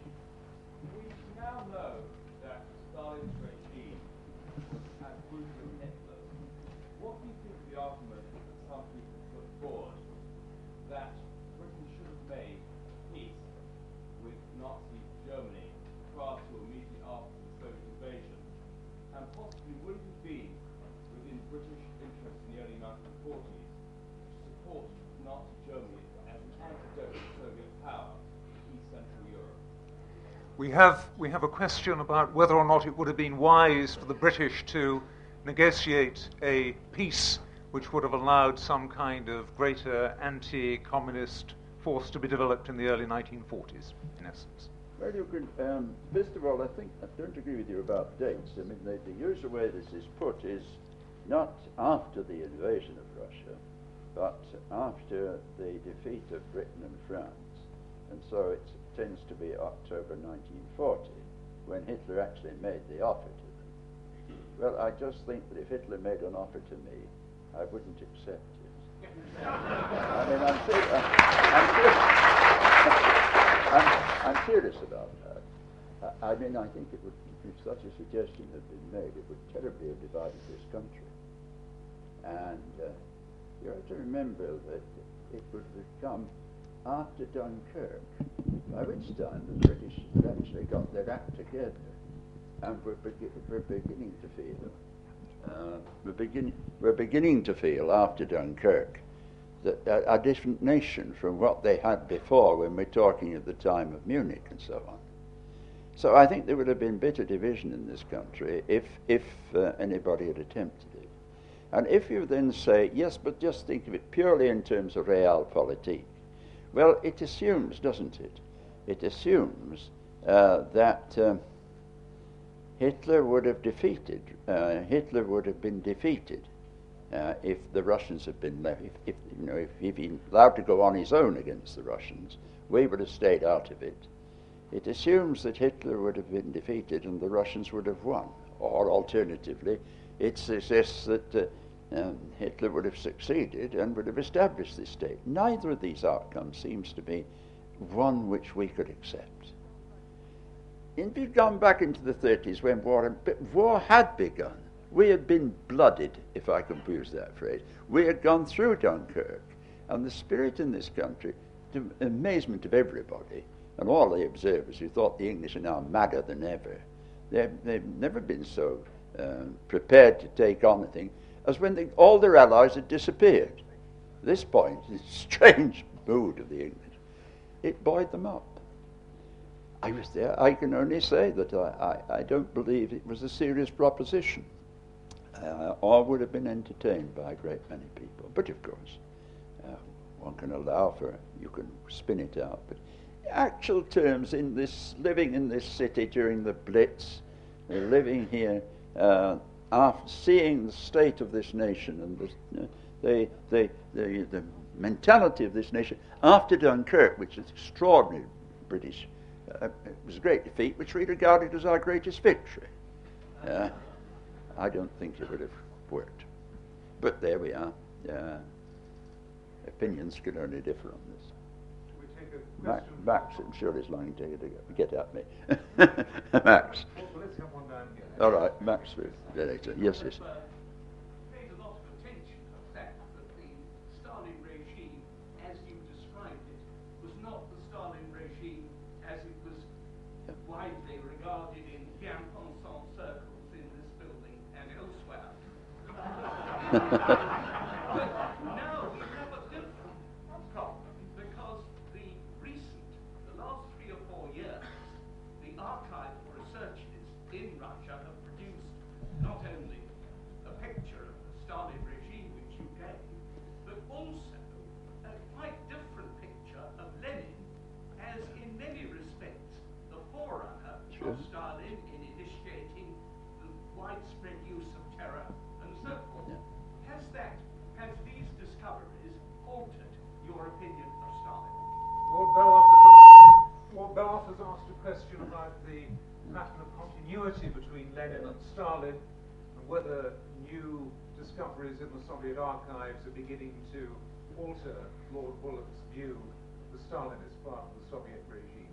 S3: We now know that Stalin's regime had brutal Hitler. What do you think the argument that some people put forward that Britain should have made peace with Nazi Germany prior to immediately after the Soviet invasion, and possibly would it have been within British interests in the early nineteen forties to support Nazi Germany as an antidote to Soviet power in East Central Europe?
S1: We have, we have a question about whether or not it would have been wise for the British to negotiate a peace which would have allowed some kind of greater anti-communist force to be developed in the early nineteen forties, in essence.
S2: Well, you can, um, first of all, I think, I don't agree with you about dates. I mean, the, the usual way this is put is not after the invasion of Russia, but after the defeat of Britain and France. And so it tends to be October nineteen forty, when Hitler actually made the offer to them. Well, I just think that if Hitler made an offer to me, I wouldn't accept it. I mean, I'm, ser- I'm, I'm, I'm, I'm serious about that. I, I mean, I think it would, if such a suggestion had been made, it would terribly have divided this country. And uh, you have to remember that it would have come after Dunkirk, by which time the British had actually got their act together and were, be- were beginning to feel, uh, we're, begin- we're beginning to feel after Dunkirk that a, a different nation from what they had before when we're talking at the time of Munich and so on. So I think there would have been bitter division in this country if, if uh, anybody had attempted it. And if you then say, yes, but just think of it purely in terms of realpolitik, well, it assumes, doesn't it? It assumes uh, that um, Hitler would have defeated, uh, Hitler would have been defeated uh, if the Russians had been left, if, if, you know, if he'd been allowed to go on his own against the Russians, we would have stayed out of it. It assumes that Hitler would have been defeated and the Russians would have won. Or alternatively, it suggests that uh, um, Hitler would have succeeded and would have established this state. Neither of these outcomes seems to be one which we could accept. If you'd gone back into the thirties when war, war had begun, we had been blooded, if I can use that phrase. We had gone through Dunkirk, and the spirit in this country, to the amazement of everybody, and all the observers who thought the English are now madder than ever, they've, they've never been so um, prepared to take on the thing as when they, all their allies had disappeared. At this point, this strange mood of the English, it buoyed them up. I was there. I can only say that I, I, I don't believe it was a serious proposition, uh, or would have been entertained by a great many people. But of course, uh, one can allow for, you can spin it out. But actual terms, in this, living in this city during the Blitz, uh, living here, uh, after seeing the state of this nation and the, uh, the, the, the, the mentality of this nation after Dunkirk, which is extraordinary British, uh, it was a great defeat, which we regarded as our greatest victory. Uh, I don't think it would have worked. But there we are. Uh, opinions can only differ on this. Max, Max, I'm sure he's lying to you to get at me. Max.
S1: Well, let's have one down here.
S2: All right, Max, later. Yes, yes.
S4: Paid a lot of attention to the fact that the Stalin regime, as you described it, was not the Stalin regime as it was
S2: Yeah.
S4: widely regarded in bien pensant circles in this building and elsewhere. But now we have a different problem because the recent, the last three or four years, the archive researchers in Russia have produced not only a picture of the Stalin regime which you gave, but also a quite different picture of Lenin as in many respects the forerunner
S2: Sure.
S4: of Stalin in initiating the widespread use of terror and so forth.
S2: Yeah.
S4: Has that, has these discoveries altered your opinion of Stalin?
S1: Lord Belloff has asked, Lord Belloff has asked a question about the pattern of continuity between Lenin and Stalin, and whether new discoveries in the Soviet archives are beginning to alter Lord Bullock's view of the Stalinist part of the Soviet regime.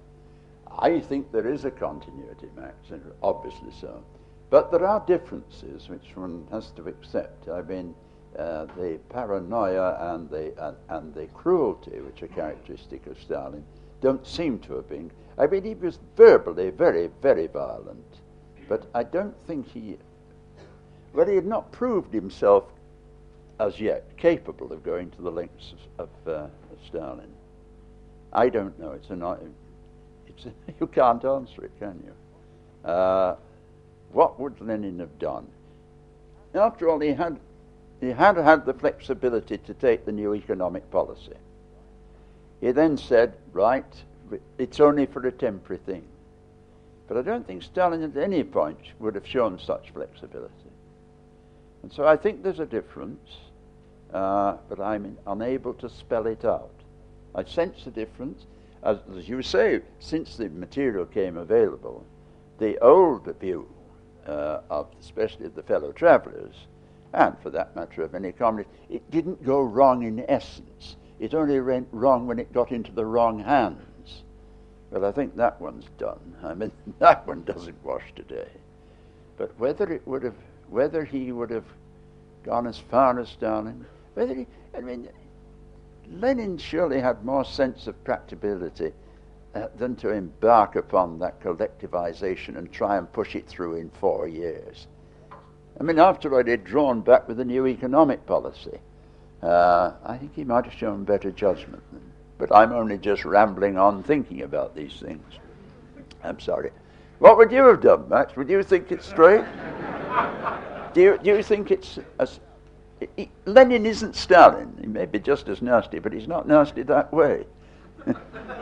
S2: I think there is a continuity, Max, and obviously so. But there are differences which one has to accept. I mean, uh, the paranoia and the and, and the cruelty which are characteristic of Stalin don't seem to have been. I mean, he was verbally very, very violent, but I don't think he. Well, he had not proved himself as yet capable of going to the lengths of, of, uh, of Stalin. I don't know. It's a. It's a, you can't answer it, can you? Uh, what would Lenin have done? After all, he had he had had the flexibility to take the new economic policy. He then said, right, it's only for a temporary thing. But I don't think Stalin at any point would have shown such flexibility. And so I think there's a difference, uh, but I'm unable to spell it out. I sense a difference. As, as you say, since the material came available, the old view uh, of especially of the fellow travellers, and for that matter of any communist, it didn't go wrong in essence. It only went wrong when it got into the wrong hands. Well, I think that one's done. I mean, that one doesn't wash today. But whether it would have, whether he would have gone as far as Stalin, whether he, I mean, Lenin surely had more sense of practicability uh, than to embark upon that collectivization and try and push it through in four years. I mean, after all, he'd drawn back with the new economic policy. Uh, I think he might have shown better judgment. Than, but I'm only just rambling on thinking about these things. I'm sorry. What would you have done, Max? Would you think it's straight? do, you, do you think it's... A, he, Lenin isn't Stalin. He may be just as nasty, but he's not nasty that way.
S4: Well,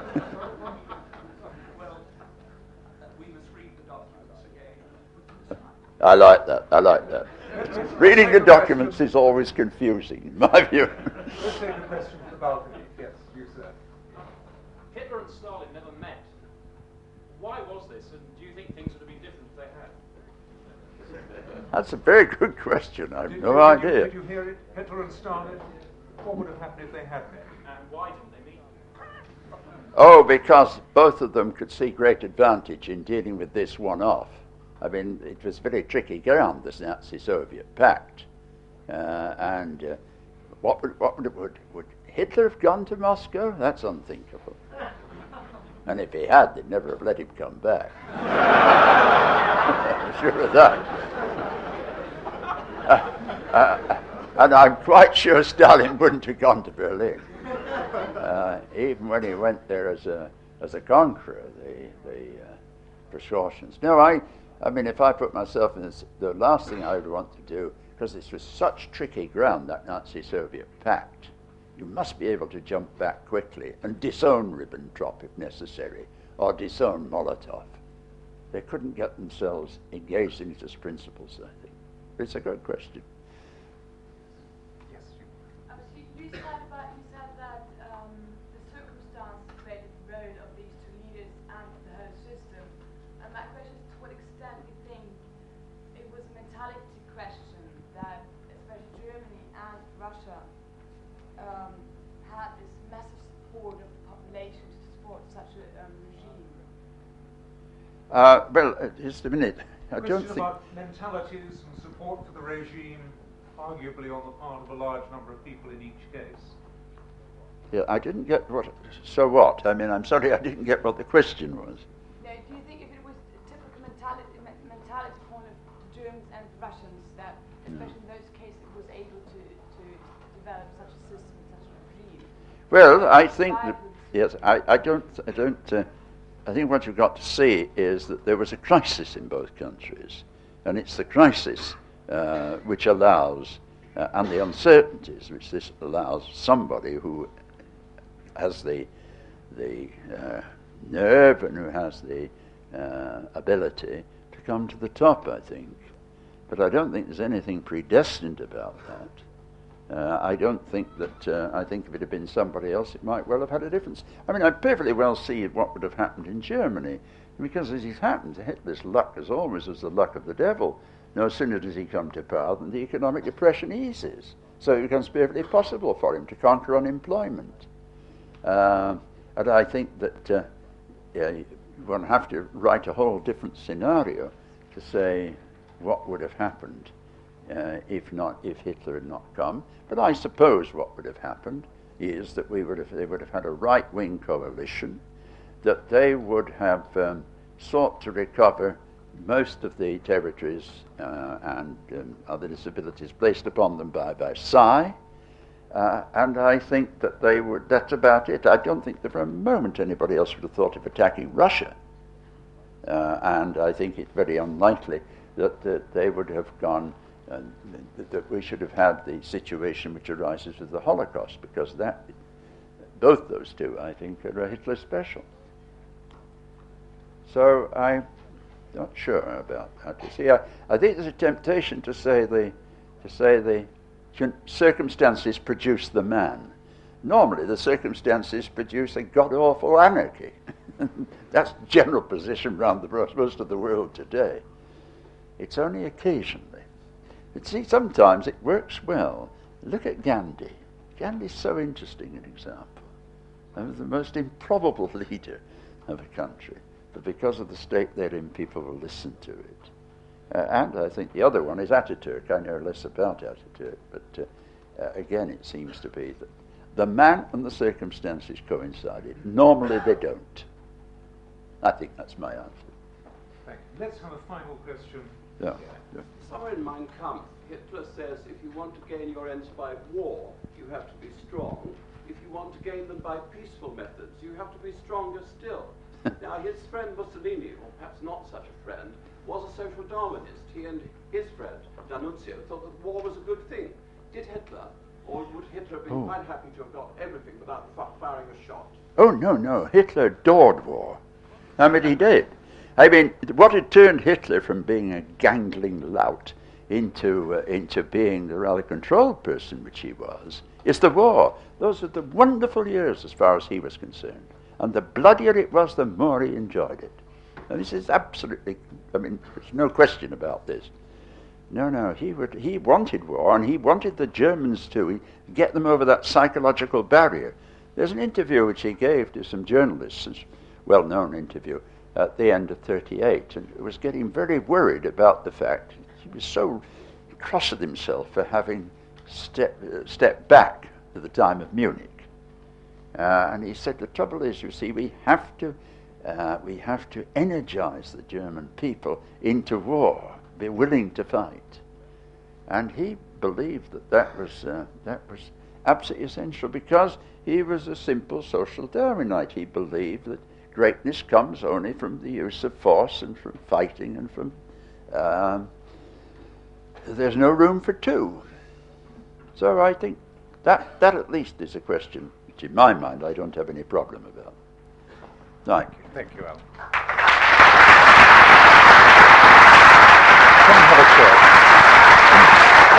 S4: we must read the documents again.
S2: I like that. I like that. Reading the documents is always confusing, in my view.
S1: Let's take a question from the balcony. Yes, you, sir.
S5: Hitler and Stalin never met. Why was this, and do you think things would have been different if they had?
S2: That's a very good question. I have
S1: Did,
S2: no
S1: did
S2: idea.
S1: You, did you hear it? Hitler and Stalin? What would have happened if they had met?
S5: And why didn't they meet?
S2: Oh, because both of them could see great advantage in dealing with this one-off. I mean, it was very tricky ground, this Nazi-Soviet pact. Uh, and uh, what would, what would, would, would Hitler have gone to Moscow? That's unthinkable. And if he had, they'd never have let him come back. I'm sure of that. Uh, uh, and I'm quite sure Stalin wouldn't have gone to Berlin. Uh, even when he went there as a as a conqueror, the, the uh, precautions. No, I... I mean, if I put myself in this, the last thing I would want to do, because this was such tricky ground, that Nazi-Soviet pact, you must be able to jump back quickly and disown Ribbentrop if necessary, or disown Molotov. They couldn't get themselves engaged in it as principles, I think. But it's a good question.
S1: Yes.
S6: Um, so you, you said about you said that um, the circumstances played the role of these two leaders and the whole system. And my question is, to what extent you think it was a mentality question that especially Germany and Russia um, had this massive support of the population to support such a um, regime?
S2: Uh, well, uh, just a minute. I don't
S1: Question
S2: think...
S1: about mentalities and support for the regime, arguably on the part of a large number of people in each case.
S2: Yeah, I didn't get what... So what? I mean, I'm sorry, I didn't get what the question was.
S6: No, do you think if it was a typical mentality, mentality point of the Germans and the Russians that, especially in those cases, was able to, to develop such a system, such a regime?
S2: Well, I think that, yes, I, I don't, I don't, uh, I think what you've got to see is that there was a crisis in both countries, and it's the crisis uh, which allows, uh, and the uncertainties which this allows somebody who has the, the uh, nerve and who has the uh, ability to come to the top, I think. But I don't think there's anything predestined about that. Uh, I don't think that, uh, I think if it had been somebody else, it might well have had a difference. I mean, I perfectly well see what would have happened in Germany, because as it happened, Hitler's luck, as always, was the luck of the devil. No sooner does he come to power than the economic depression eases. So it becomes perfectly possible for him to conquer unemployment. Uh, and I think that uh, yeah, one have to write a whole different scenario to say what would have happened uh, if not if Hitler had not come. But I suppose what would have happened is that we would have they would have had a right-wing coalition, that they would have um, sought to recover most of the territories uh, and um, other disabilities placed upon them by Versailles. Uh, and I think that they would, that's about it. I don't think that for a moment anybody else would have thought of attacking Russia. Uh, and I think it's very unlikely that, that they would have gone, uh, that, that we should have had the situation which arises with the Holocaust, because that, both those two, I think, are a Hitler special. So I'm not sure about that. You see, I, I think there's a temptation to say the, to say the circumstances produce the man. Normally, the circumstances produce a god-awful anarchy. That's the general position around the most of the world today. It's only occasionally. But see, sometimes it works well. Look at Gandhi. Gandhi's so interesting an example of the most improbable leader of a country. But because of the state they're in, people will listen to it. Uh, and I think the other one is Ataturk. I know less about Ataturk, but uh, uh, again, it seems to be that the man and the circumstances coincided. Normally they don't. I think that's my answer.
S1: Thank you. Let's have a final question.
S2: Yeah. Yeah.
S4: Somewhere in Mein Kampf, Hitler says if you want to gain your ends by war, you have to be strong. If you want to gain them by peaceful methods, you have to be stronger still. Now, his friend Mussolini, or perhaps not such a friend, was a social Darwinist. He and his friend, D'Annunzio, thought that war was a good thing. Did Hitler, or would Hitler have been
S2: Oh.
S4: quite happy to have got everything without f- firing a shot?
S2: Oh, no, no. Hitler adored war. I mean, he did. I mean, what had turned Hitler from being a gangling lout into, uh, into being the rather controlled person which he was, is the war. Those are the wonderful years as far as he was concerned. And the bloodier it was, the more he enjoyed it. And this is absolutely, I mean, there's no question about this. No, no, he would, he wanted war, and he wanted the Germans to get them over that psychological barrier. There's an interview which he gave to some journalists, a well-known interview, at the end of thirty-eight, and he was getting very worried about the fact he was so cross with himself for having step, uh, stepped back to the time of Munich. Uh, and he said, the trouble is, you see, we have to uh, we have to energize the German people into war, be willing to fight. And he believed that that was uh, that was absolutely essential, because he was a simple social Darwinite. He believed that greatness comes only from the use of force and from fighting and from um, there's no room for two. So I think that that at least is a question which, in my mind, I don't have any problem about. Thank you.
S1: Thank you, Alan. Come and have a chair.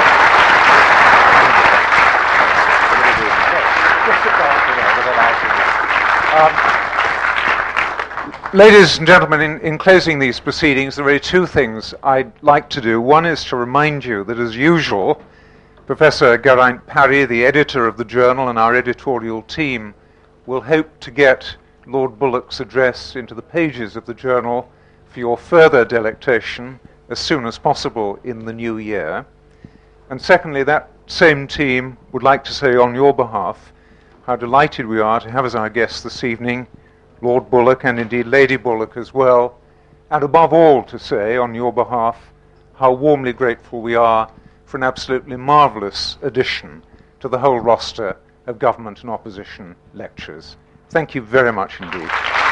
S1: Just sit down for now, that allows you this. Um, Ladies and gentlemen, in, in closing these proceedings, there are two things I'd like to do. One is to remind you that, as usual, Professor Geraint Parry, the editor of the journal, and our editorial team will hope to get Lord Bullock's address into the pages of the journal for your further delectation as soon as possible in the new year. And secondly, that same team would like to say on your behalf how delighted we are to have as our guest this evening Lord Bullock, and indeed Lady Bullock as well, and above all to say on your behalf how warmly grateful we are for an absolutely marvellous addition to the whole roster of government and opposition lectures. Thank you very much indeed.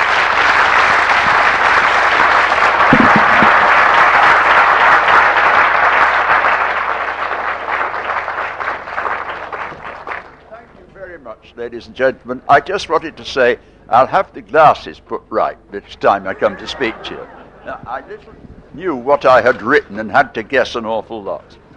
S2: Thank you very much, ladies and gentlemen. I just wanted to say I'll have the glasses put right next time I come to speak to you. Now, I little knew what I had written and had to guess an awful lot.